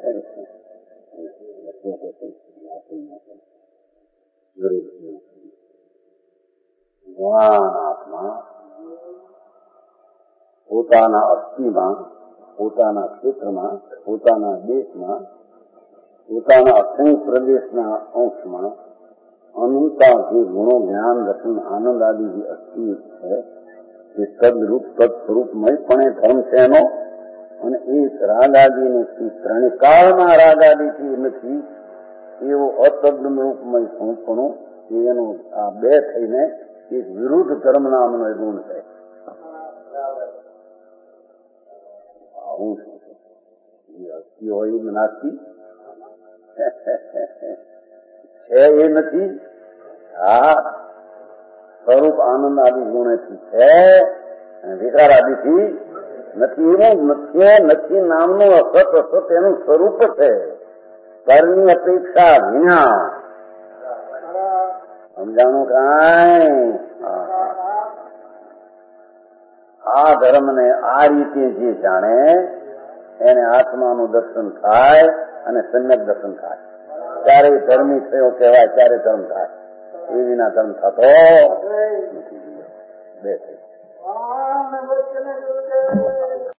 ભગવાન આત્મા પોતાના અસ્થિમાં, પોતાના ક્ષેત્રમાં, પોતાના દેશમાં, પોતાના અસંખ્ય પ્રદેશના અંશમાં અનંતા જે ગુણો જ્ઞાન દર્શન આનંદ આદિ જે અસ્થિ છે એ તદરૂપ તદ સ્વરૂપમય પણ એ ધર્મ છે એનો. અને એ રાગાદી નથી, ત્રણે કાળમાં રાગાદીથી નથી એવો અતદરૂપમય સંપણું એનો આ બે થઈને એક વિરુદ્ધ ધર્મ નામનો એ ગુણ છે. આવું શું છે? એ અસ્થિ હોય એ નાસ્તી છે એ નથી. હા સ્વરૂપ આનંદ આદિ ગુણેથી છે, વિકાર આદિથી નથી. એવું નથી નથી નામનું અસત અસત એનું સ્વરૂપ છે. કર્મની અપેક્ષા વિના સમજાણું કાંઈ? આ ધર્મને આ રીતે જે જાણે એને આત્માનું દર્શન થાય અને સમ્યક દર્શન થાય. ત્યારે ધર્મી થયો કહેવાય, ત્યારે ધર્મ થાય. એ વિના ધર્મ થતો બે થઈ.